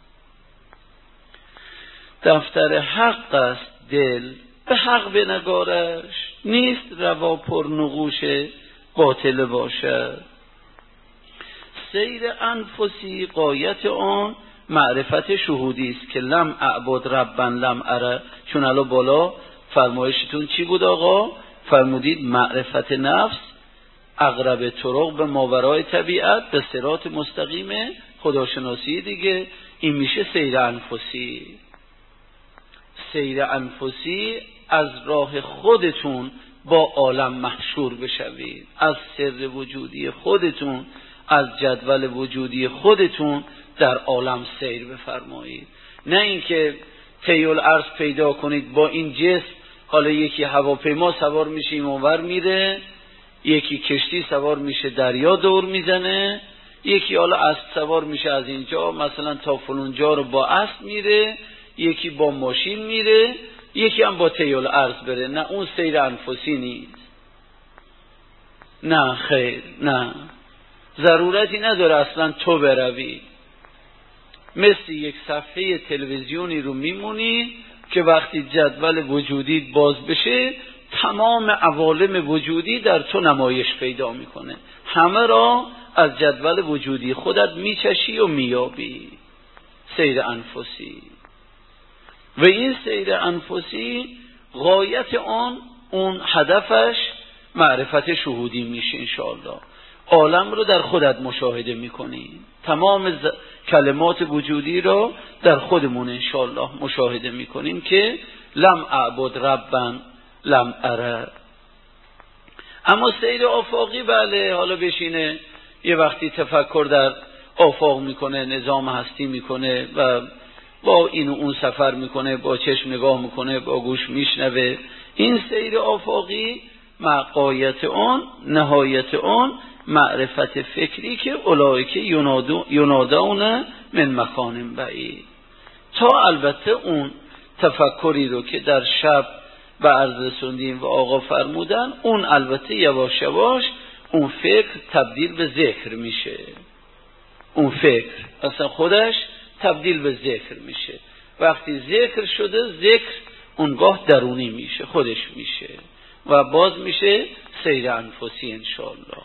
دفتر حق است دل به حق بنگارش، نیست روا پر نقوش باطل باشد. سیر انفسی غایت آن معرفت شهودی است که لم اعبد ربا لم اره. چون الان بالا فرمایشتون چی بود آقا؟ فرمودید معرفت نفس اقرب طرق به ماورای طبیعت به صراط مستقیم خداشناسی دیگه. این میشه سیر انفسی. سیر انفسی از راه خودتون با عالم محشور بشوید، از سر وجودی خودتون، از جدول وجودی خودتون در عالم سیر بفرمایید. نه اینکه طی الارض پیدا کنید با این جسم، حالا یکی هواپیما سوار میشه اینور میره، یکی کشتی سوار میشه دریا دور میزنه، یکی حالا اسب سوار میشه از اینجا مثلا تا فلان جا رو با اسب میره، یکی با ماشین میره، یکی هم با طی الارض بره. نه اون سیر انفسی نیست. نه خیر، نه ضرورتی نداره اصلا تو بروی. مثل یک صفحه تلویزیونی رو میمونی که وقتی جدول وجودی باز بشه تمام عوالم وجودی در تو نمایش پیدا میکنه، همه را از جدول وجودی خودت میچشی و میابی. سیر انفسی. و این سیر انفسی غایت آن، اون هدفش معرفت شهودی میشه انشاءالله. عالم رو در خودت مشاهده میکنی، تمام ز... کلمات وجودی رو در خودمون انشاءالله مشاهده میکنیم که لم اعبد ربا لم اره. اما سیر آفاقی بله، حالا بشینه یه وقتی تفکر در آفاق میکنه، نظام هستی میکنه و با این و اون سفر میکنه، با چشم نگاه میکنه، با گوش میشنوه. این سیر آفاقی مقایت آن، نهایت آن معرفت فکری که اولئک ینادون من مکان بعید. تا البته اون تفکری رو که در شب به عرض رسوندیم و آقا فرمودن، اون البته یواش یواش اون فکر تبدیل به ذکر میشه. اون فکر اصلا خودش تبدیل به ذکر میشه. وقتی ذکر شده، ذکر اونگاه درونی میشه، خودش میشه و باز میشه سیر انفسی انشاءالله.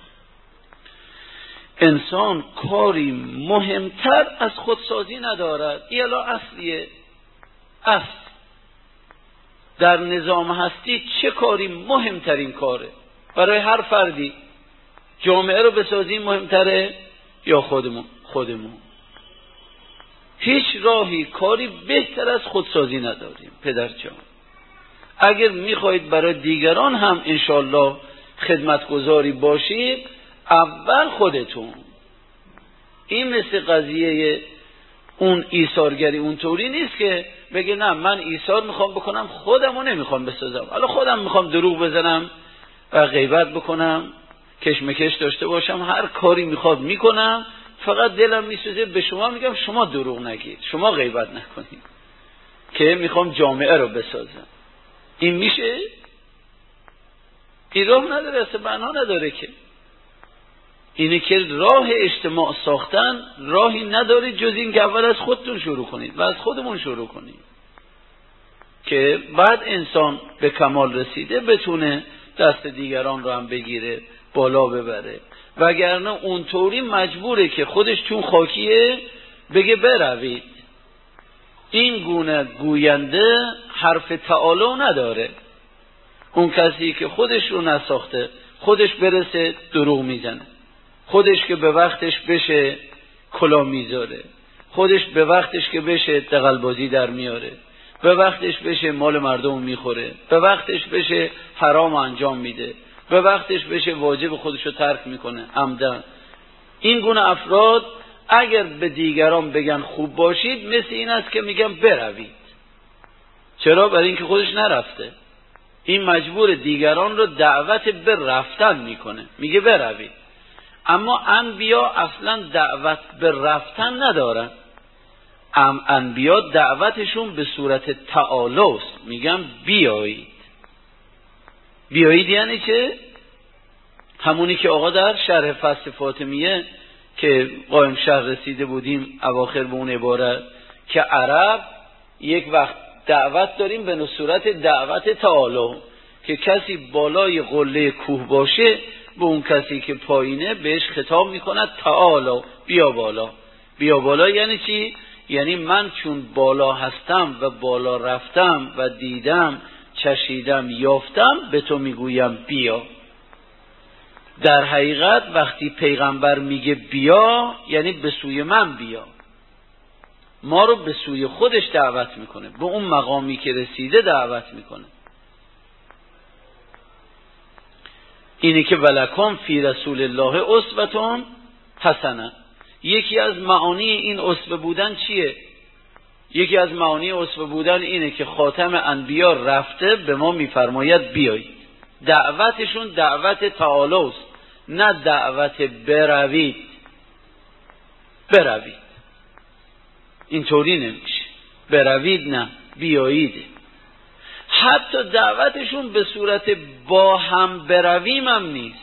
انسان کاری مهمتر از خودسازی ندارد. این الان اصلیه. اصل در نظام هستی چه کاری مهمترین کاره برای هر فردی؟ جامعه رو بسازیم مهمتره یا خودمون؟ خودمون. هیچ راهی کاری بهتر از خودسازی نداریم پدر جان. اگر میخواهید برای دیگران هم انشالله خدمتگزاری باشید، اول خودتون. این مثل قضیه اون ایثارگری اونطوری نیست که بگه نه من ایثار میخوام بکنم خودمو نمیخوام بسازم، حالا خودم میخوام دروغ بزنم و غیبت بکنم، کشمکش داشته باشم، هر کاری میخواد میکنم، فقط دلم میسوزه به شما میگم شما دروغ نگید، شما غیبت نکنید که میخوام جامعه رو بسازم. این میشه؟ این راه نداره، اصلا معنا نداره که. اینه که راه اجتماع ساختن راهی نداره جز این که اول از خودتون شروع کنید و از خودمون شروع کنید که بعد انسان به کمال رسیده بتونه دست دیگران رو هم بگیره، بالا ببره. وگرنه اونطوری مجبوره که خودش چون خاکیه بگه بروید. این گونه گوینده حرف تعالی نداره. اون کسی که خودش رو نساخته، خودش برسه دروغ میزنه، خودش که به وقتش بشه کلا میذاره، خودش به وقتش که بشه دغلبازی در میاره، به وقتش بشه مال مردم میخوره، به وقتش بشه حرام انجام میده، به وقتش بشه واجب خودش رو ترک میکنه عمدن. این گونه افراد اگر به دیگران بگن خوب باشید، مثل این است که میگن بروید. چرا؟ برای اینکه خودش نرفته. این مجبور دیگران رو دعوت به رفتن میکنه، میگه بروید. اما انبیا اصلا دعوت به رفتن ندارن. ام انبیا دعوتشون به صورت تعالوست، میگن بیایید. بیایید یعنی چه؟ همونی که آقا در شرح فصل فاطمیه که قائم شهر رسیده بودیم اواخر به اون عبارت که عرب یک وقت دعوت داریم به صورت دعوت تعالی، که کسی بالای قله کوه باشه به اون کسی که پایینه بهش خطاب میکند تعالی، بیا بالا. بیا بالا یعنی چی؟ یعنی من چون بالا هستم و بالا رفتم و دیدم، چشیدم، یافتم، به تو میگویم بیا. در حقیقت وقتی پیغمبر میگه بیا یعنی به سوی من بیا، ما رو به سوی خودش دعوت میکنه، به اون مقامی که رسیده دعوت میکنه. اینی که ولکم فی رسول الله اسوة حسنه. یکی از معانی این اسوه بودن چیه؟ یکی از معانی اسوه بودن اینه که خاتم انبیا رفته به ما میفرماید بیایید. دعوتشون دعوت تعالی است، نه دعوت بروید. بروید اینطوری نمیشه، بروید نه، بیایید. حتی دعوتشون به صورت با هم برویم هم نیست.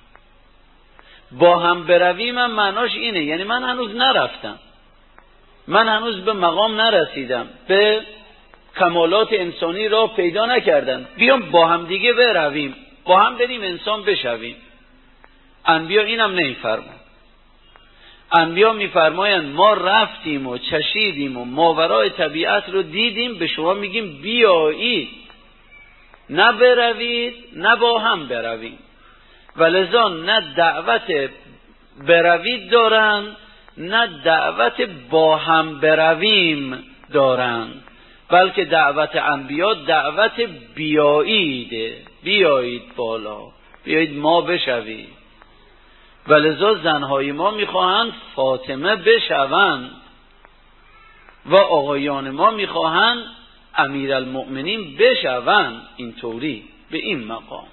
با هم برویم هم معناش اینه یعنی من هنوز نرفتم، من هنوز به مقام نرسیدم، به کمالات انسانی را پیدا نکردم، بیام با هم دیگه برویم، با هم بریم انسان بشویم. انبیا اینم نمیفرمان. انبیا میفرمایند ما رفتیم و چشیدیم و ماورای طبیعت رو دیدیم، به شما میگیم بیایید، نه بروید نه با هم برویم. ولذا نه دعوت بروید دارن نه دعوت با هم برویم دارن، بلکه دعوت انبیا دعوت بیایید، بیایید بالا، بیایید ما بشوید. ولذا زنهای ما میخواهند فاطمه بشوند و آقایان ما میخواهند امیرالمؤمنین بشوند. اینطوری به این مقام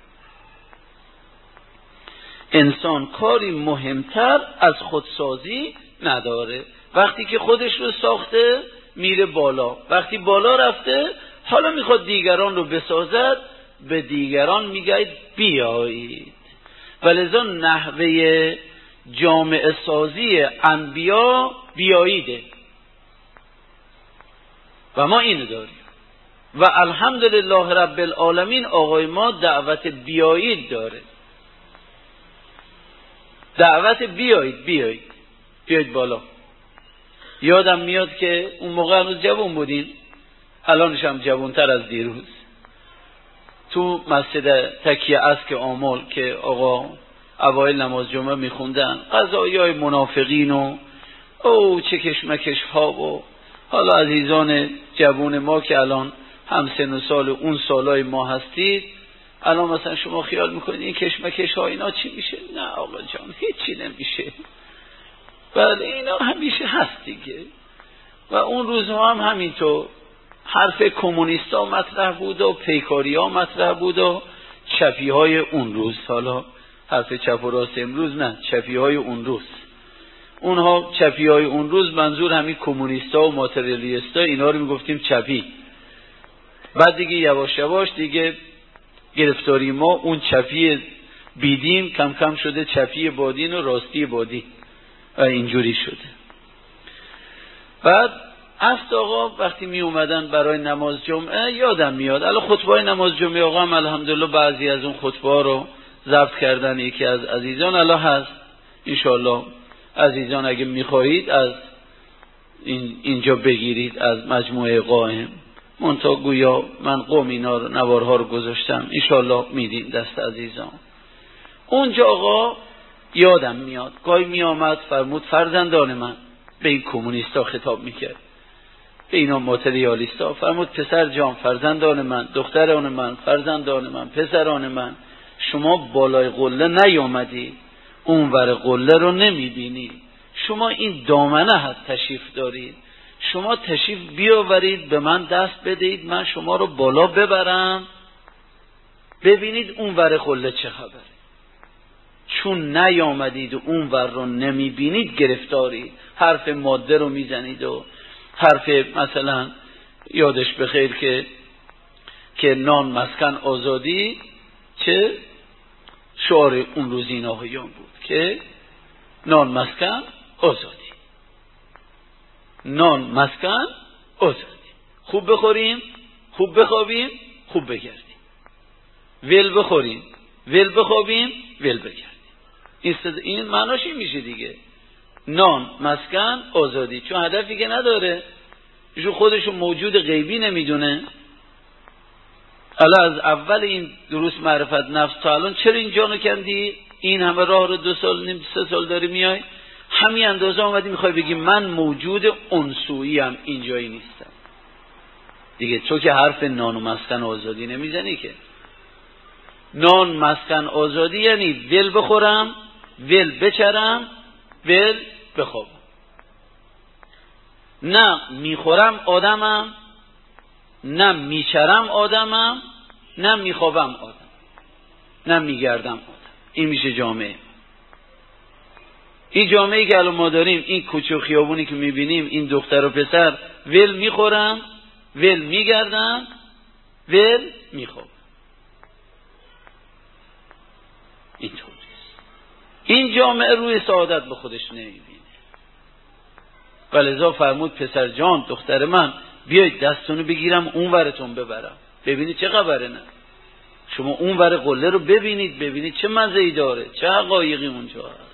انسان کاری مهمتر از خودسازی نداره. وقتی که خودش رو ساخته میره بالا، وقتی بالا رفته حالا میخواد دیگران رو بسازد، به دیگران میگه بیایید. ولذا نحوه جامعه سازی انبیا بیاییده و ما اینو داریم و الحمدلله رب العالمین آقای ما دعوت بیایید داره. دعوت بیایید، بیایید بیایید بالا. یادم میاد که اون موقع هنوز جوان بودین، الانش هم جوانتر از دیروز، تو مسجد تکیه اسک آمل که آقا اوایل نماز جمعه میخوندن قضایای منافقین و او چه کشمکش ها و حالا عزیزان جوان ما که الان هم سن و سال اون سالای ما هستید، الان مثلا شما خیال میکنید این کشمکش ها اینا چی میشه؟ نه آقا جان هیچی نمیشه. بله اینا همیشه هست دیگه. و اون روزها هم همینطور حرف کمونیست ها مطرح بود و پیکاری ها مطرح بود و چپی های اون روز. حالا حرف چپ و راست امروز نه، چپی های اون روز. اونها چپی های اون روز منظور همین کمونیست ها و ماتریالیست ها، اینا رو میگفتیم چپی. بعد دیگه یواش یواش دیگه گرفتاری ما اون چپی بیدین کم کم شده چپی بادین و راستی بادین و اینجوری شده. بعد است آقا وقتی می اومدن برای نماز جمعه یادم میاد، الان خطبه نماز جمعه آقا هم الحمدلله بعضی از اون خطبه رو ضبط کردن، یکی از عزیزان الان هست انشاءالله. عزیزان اگه میخواهید از این اینجا بگیرید از مجموعه قائم، منتها گویا من قوم اینا رو نوارها رو گذاشتم، انشاءالله میدین دست عزیزان. اونجا آقا یادم میاد گاهی میامد فرمود فرزندان من، به این کمونیستا خطاب میکرد، به اینا ماتریالیستا، فرمود پسر جان، فرزندان من، دختران من، فرزندان من، پسران من، شما بالای قله نیامدید، اونور قله رو نمیبینید، شما این دامنه هست تشریف دارید، شما تشریف بیاورید به من دست بدهید من شما رو بالا ببرم ببینید اون ور قله چه خبره. چون نیامدید و اون ور رو نمیبینید گرفتاری، حرف ماده رو میزنید و حرف مثلا یادش بخیر که که نان مسکن آزادی، چه شعار اون روز این آقایان بود که نان مسکن آزادی، نان مسکن آزادی، خوب بخوریم خوب بخوابیم خوب بگردیم، ول بخوریم ول بخوابیم ول بگردیم. این, این معناش این میشه دیگه، نان مسکن آزادی. چون هدفی که نداره، ایشون خودشون موجود غیبی نمیدونه. الان از اول این دروس معرفت نفس تا الان چرا این جانو کندی؟ این همه راه رو دو سال نیم سه سال داری میای، همین اندازه آمدی میخوای بگی من موجود انسویی ام، اینجایی نیستم دیگه. تو که حرف نان و مسکن آزادی نمیزنی که. نان مسکن آزادی یعنی ول بخورم ول بچرم ول بخوابم. نه میخورم آدمم، نه میچرم آدمم، نه میخوابم آدم، نه میگردم آدم. این میشه جامعه. این جامعه که الان ما داریم، این کوچه و خیابونی که میبینیم، این دختر و پسر ول میخورم ول میگردم ول میخوابم. اینطوریه. این جامعه روی سعادت به خودش نمیبینه. ولذا فرمود پسر جان دختر من بیایید دستونو بگیرم اون ورتون ببرم، ببینید چه خبره. نه شما اون ور قله رو ببینید، ببینید چه مزه‌ای داره، چه حقایقی اونجا هست.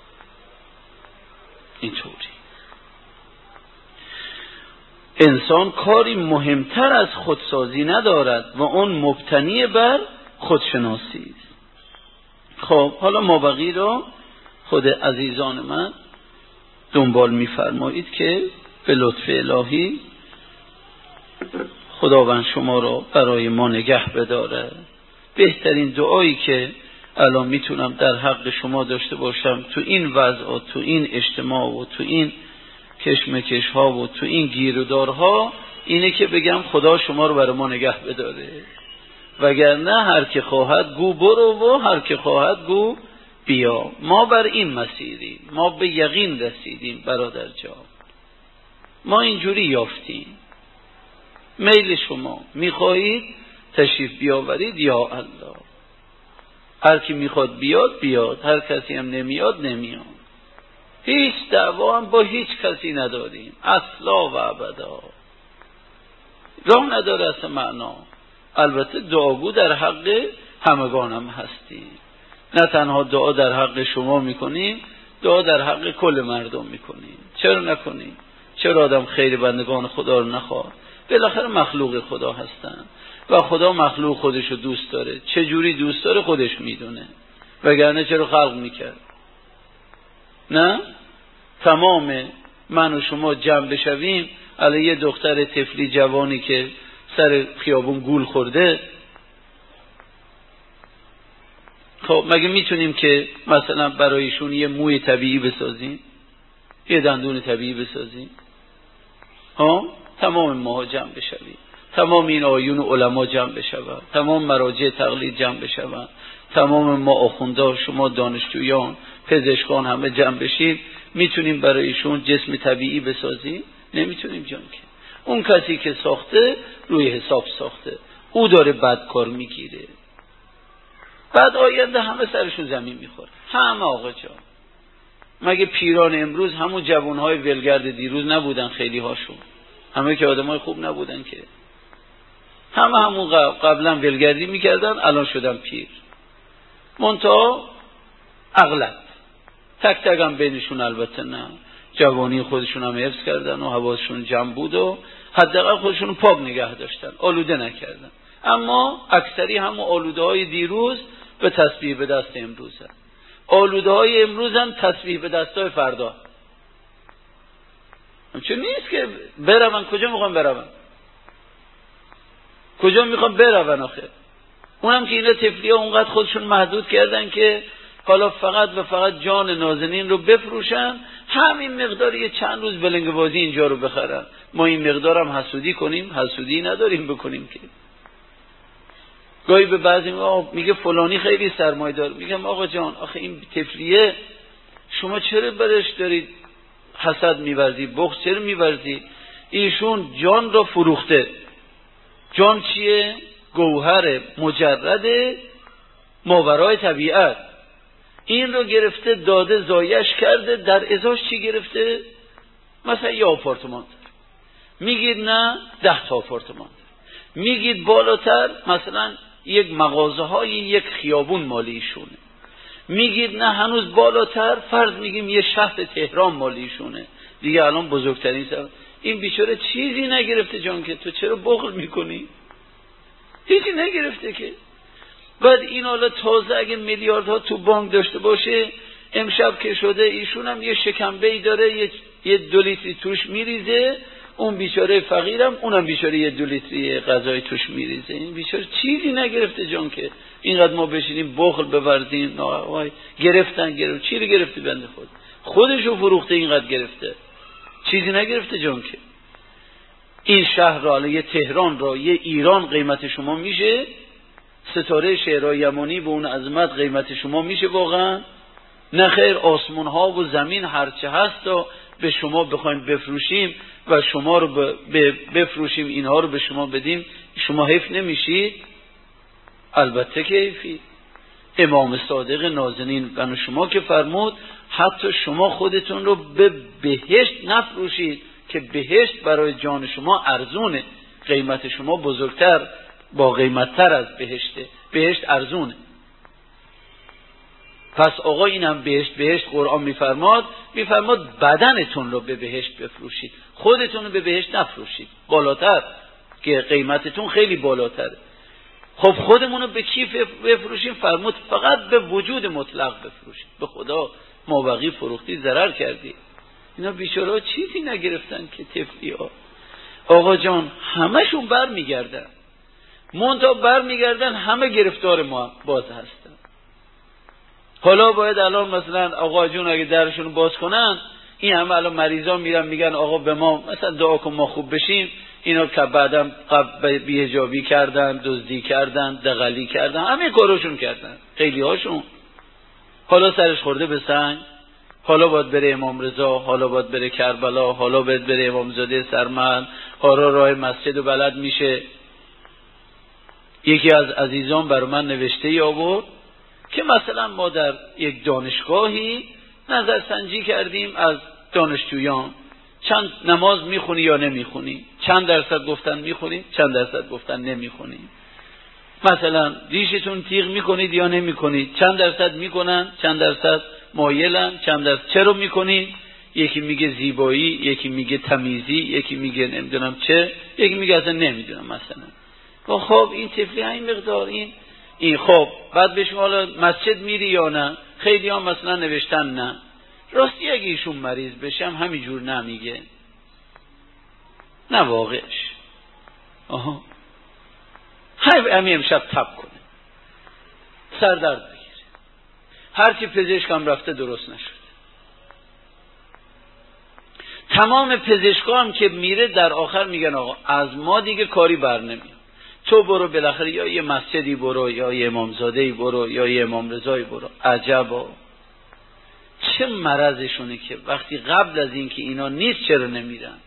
اینطوری انسان کاری مهمتر از خودسازی ندارد و اون مبتنی بر خودشناسی است. خب حالا مابقی رو خود عزیزان من دنبال می‌فرمایید که به لطف الهی خداوند شما رو برای ما نگه بداره. بهترین دعایی که الان میتونم در حق شما داشته باشم تو این وضع، تو این اجتماع و تو این کشمکش ها و تو این گیرودارها اینه که بگم خدا شما رو برای ما نگه بداره. وگرنه هر که خواهد گو برو و هر که خواهد گو بیا. ما بر این مسیریم، ما به یقین رسیدیم برادر جان، ما اینجوری یافتیم. میل شما میخواهید تشریف بیاورید، یا الله. هر کی میخواد بیاد بیاد، هر کسی هم نمیاد نمیاد. هیچ دعوا هم با هیچ کسی نداریم اصلا و ابدا، راه نداره اصلا معنا. البته دعاگو در حق همگان هم هستیم، نه تنها دعا در حق شما میکنیم، دعا در حق کل مردم میکنیم. چرا نکنیم؟ چرا آدم خیر بندگان خدا رو نخواد؟ بالاخره مخلوق خدا هستن و خدا مخلوق خودش رو دوست داره. چه جوری دوست داره خودش میدونه، وگرنه چرا خلق میکرد؟ نه تمام من و شما جمع بشویم علی یه دختر طفلی جوانی که سر خیابون گول خورده، خب مگه میتونیم که مثلا برایشون یه موی طبیعی بسازیم، یه دندون طبیعی بسازیم؟ ها تمام ما جمع بشویم، تمام این آیون علما جمع بشوند، تمام مراجع تقلید جمع بشوند، تمام ما آخونده، شما دانشجویان، پزشکان همه جمع بشیم، میتونیم برایشون جسم طبیعی بسازیم؟ نمیتونیم جان. که اون کسی که ساخته روی حساب ساخته، او داره بد کار میگیره، بعد آینده همه سرشون زمین میخوره. همه آقا جان، مگه پیران امروز همون جوانهای ولگرد دیروز نبودن؟ خیلی هاشون همه که آدمای خوب نبودن که، همه همون قبلا ولگردی میکردن الان شدن پیر. منتها اغلب، تک تک هم بینشون البته نه، جوانی خودشون هم حفظ کردن و حواسشون جمع بود و حداقل خودشون پاک نگه داشتن، آلوده نکردن. اما اکثری همون آلوده های دیروز به تسبیح به دست امروز هست. آلوده های امروز هم تسبیح به دست های فردا. چون نیست که برون، کجا میخوام برون؟ کجا میخوام برون آخه؟ اونم که اینا طفلی ها اونقدر خودشون محدود کردن که حالا فقط و فقط جان نازنین رو بفروشن، همین مقدار یه چند روز بلنگ بازی اینجا رو بخرن. ما این مقدار هم حسودی کنیم؟ حسودی نداریم بکنیم که. گاهی به بعضی میگه فلانی خیلی سرمایه دار، میگم آقا جان آخه این تفلیه شما چرا برش دارید حسد می‌ورزی، بغض چرا می‌ورزی؟ ایشون جان را فروخته. جان چیه؟ گوهر مجرد ماورای طبیعت. این رو گرفته داده زایش کرده، در ازاش چی گرفته؟ مثلا یه آپارتمان میگید نه ده تا آپارتمان، میگید بالاتر مثلا یک مغازه های یک خیابون مالی ایشونه، میگید نه هنوز بالاتر فرض میگیم یه شهر تهران مالی ایشونه دیگه، الان بزرگترین سر. این بیچاره چیزی نگرفته جان که تو چرا بخل میکنی؟ هیچی نگرفته که. بعد این حالا تازه اگه میلیاردها تو بانک داشته باشه، امشب که شده ایشون هم یه شکمبه‌ای داره، یه, یه دو لیتری توش میریزه، اون بیچاره فقیرم اونم بیچاره یه دو لیتری غذای توش میریزه. این بیچاره چیزی نگرفته جان که اینقدر ما بشینیم بخل بورزیم. وای گرفتن گرفت چی رو گرفته؟ بنده خود خودشو فروخته اینقدر گرفته، چیزی نگرفته جان که. این شهر را، یه تهران را، یه ایران قیمت شما میشه؟ ستاره شعرهای یمانی به اون عظمت قیمت شما میشه واقعا؟ نه خیر، آسمان ها و زمین هرچه هست و به شما بخوایم بفروشیم و شما رو بفروشیم اینها رو به شما بدیم، شما حیف نمیشید؟ البته که حیفی. امام صادق نازنین و شما که فرمود حتی شما خودتون رو به بهشت نفروشید که بهشت برای جان شما ارزونه، قیمت شما بزرگتر با قیمتتر از بهشته، بهشت ارزونه. پس آقا اینم بهشت بهشت قرآن میفرماد میفرماد بدنتون رو به بهشت بفروشید، خودتون رو به بهشت نفروشید بالاتر که قیمتتون خیلی بالاتره. خب خودمون رو به کی بفروشیم؟ فرمود فقط به وجود مطلق بفروشید. به خدا مابقی فروختی ضرر کردی. اینا بیچاره‌ها چیزی نگرفتن که تفلی ها. آقا جان همشون بر میگردن، منتها بر میگردن همه گرفتار ما باز هستن. حالا باید الان مثلا آقا جون اگه درشون باز کنن، این همه الان مریضا میرن میگن آقا به ما مثلا دعا کن ما خوب بشیم، اینا که بعدم بی‌حجابی کردن، دزدی کردن، دغلی کردن، همه کاراشون کردن خیلی هاشون. حالا سرش خورده به سنگ، حالا باید بره امام رضا، حالا باید بره کربلا، حالا باید بره امامزاده سرمحل، حالا راه مسجد و بلد میشه. یکی از عزیزان بر من نوشته ای آورد که مثلا ما در یک دانشگاهی نظرسنجی کردیم از دانشجویان، چند نماز میخونی یا نمیخونی؟ چند درصد گفتن میخونی، چند درصد گفتن نمیخونی. مثلا ریشتون تیغ میکنید یا نمیکنید؟ چند درصد میکنن، چند درصد مایلن، چند درصد چرا میکنید؟ یکی میگه زیبایی، یکی میگه تمیزی، یکی میگه نمیدونم چه، یکی میگه اصلا نمیدونم مثلا. و خب این تفلی این مقدار این این خب بعد بهش حالا مسجد میری یا نه؟ خیلی ها مثلا نوشتن نه. راستی اگه ایشون مریض بشم همینجور نمیگه، نه واقعش. آها همین امشب تب کنه، سردرد بگیره، هرچی پزشکم رفته درست نشد. تمام پزشکا هم که میره در آخر میگن آقا از ما دیگه کاری بر نمیاد، تو برو بالاخره یا یه مسجدی برو، یا یه امامزاده‌ای برو، یا یه امام رضایی برو. عجبا چه مرضشونه که وقتی قبل از اینکه اینا نیست چرا نمیرن؟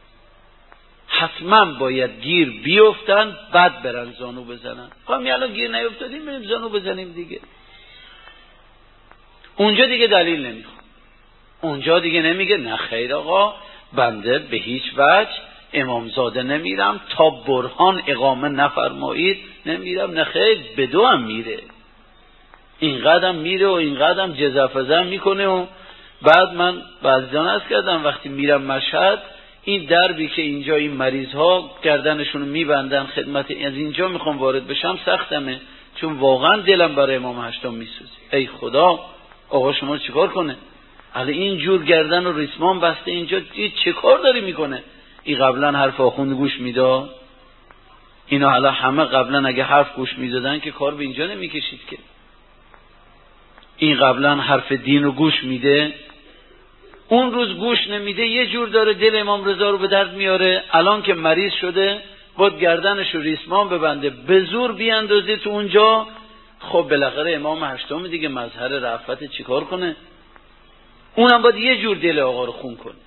حتما باید گیر بیفتن بعد برن زانو بزنن. خب می الان گیر نیفتادیم بریم زانو بزنیم دیگه. اونجا دیگه دلیل نمیخواد، اونجا دیگه نمیگه نه خیر آقا بنده به هیچ وجه امامزاده نمیرم تا برهان اقامه نفرمایید نمیرم، نه خیر به دو هم میره، این قدم میره و این قدم جزافزن میکنه. و بعد من بعضیان از کردم وقتی میرم مشهد، این دربی که اینجا این مریض ها گردنشون میبندن خدمت از اینجا میخوام وارد بشم سختمه، چون واقعا دلم برای امام هشتم میسوزه. ای خدا آقا شما چیکار کنه؟ حالا این جور گردن و ریسمان بسته اینجا چه کار داری میکنه؟ این قبلا حرف آخوند گوش میداد؟ اینا حالا همه قبلا اگه حرف گوش میدادن که کار به اینجا نمیکشید که. این قبلا حرف دین رو گوش میده، اون روز گوش نمیده، یه جور داره دل امام رضا رو به درد میاره. الان که مریض شده باید گردنش رو ریسمان ببنده، به زور بیاندازه تو اونجا. خب بالاخره امام هشتم دیگه، مظهر رأفت، چیکار کنه؟ اونم باید یه جور دل آقا رو خون کنه.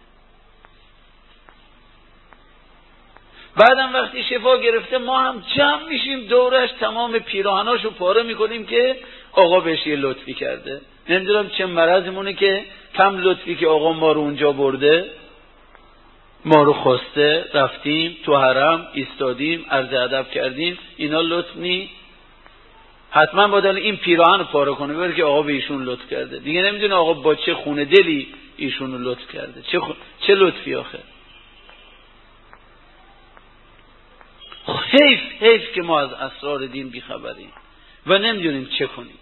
بعدم وقتی شفا گرفته ما هم جمع میشیم دورش، تمام پیراهناشو پاره میکنیم که آقا بهش یه لطفی کرده. نمیدونم چه مرضمونه که کم لطفی که آقا ما رو اونجا برده، ما رو خواسته، رفتیم تو حرم ایستادیم، عرض ادب کردیم، اینا لطف نی؟ حتما باید این پیراهن رو پاره کنه بره که آقا به ایشون لطف کرده. دیگه نمیدونه آقا با چه خونه دلی ایشون رو لطف کرده، چه, خ... چه لطفی آخه. حیف حیف که ما از اسرار دین بیخبریم و نمیدونیم چه کنیم.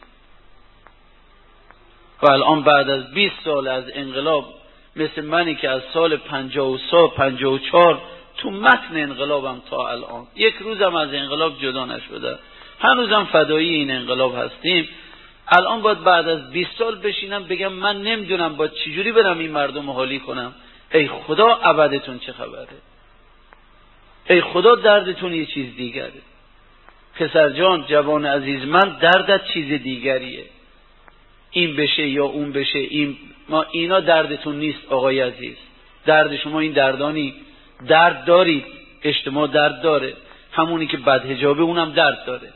و الان بعد از بیست سال از انقلاب، مثل منی که از سال پنجاه و سه پنجاه و چهار تو متن انقلابم تا الان یک روزم از انقلاب جدا نشده، هنوزم فدایی این انقلاب هستیم. الان باید بعد از بیست سال بشینم بگم من نمیدونم باید چجوری برم این مردم حالی کنم. ای خدا ابدتون چه خبره؟ ای خدا دردتون یه چیز دیگره. پسر جان، جوان عزیز من، دردت چیز دیگریه. این بشه یا اون بشه، این ما اینا دردتون نیست آقای عزیز. درد شما این دردانی. درد دارید، اجتماع درد داره، همونی که بدحجابه اونم درد داره،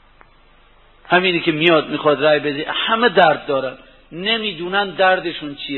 همینی که میاد میخواد رای بده، همه درد دارن، نمیدونن دردشون چیه.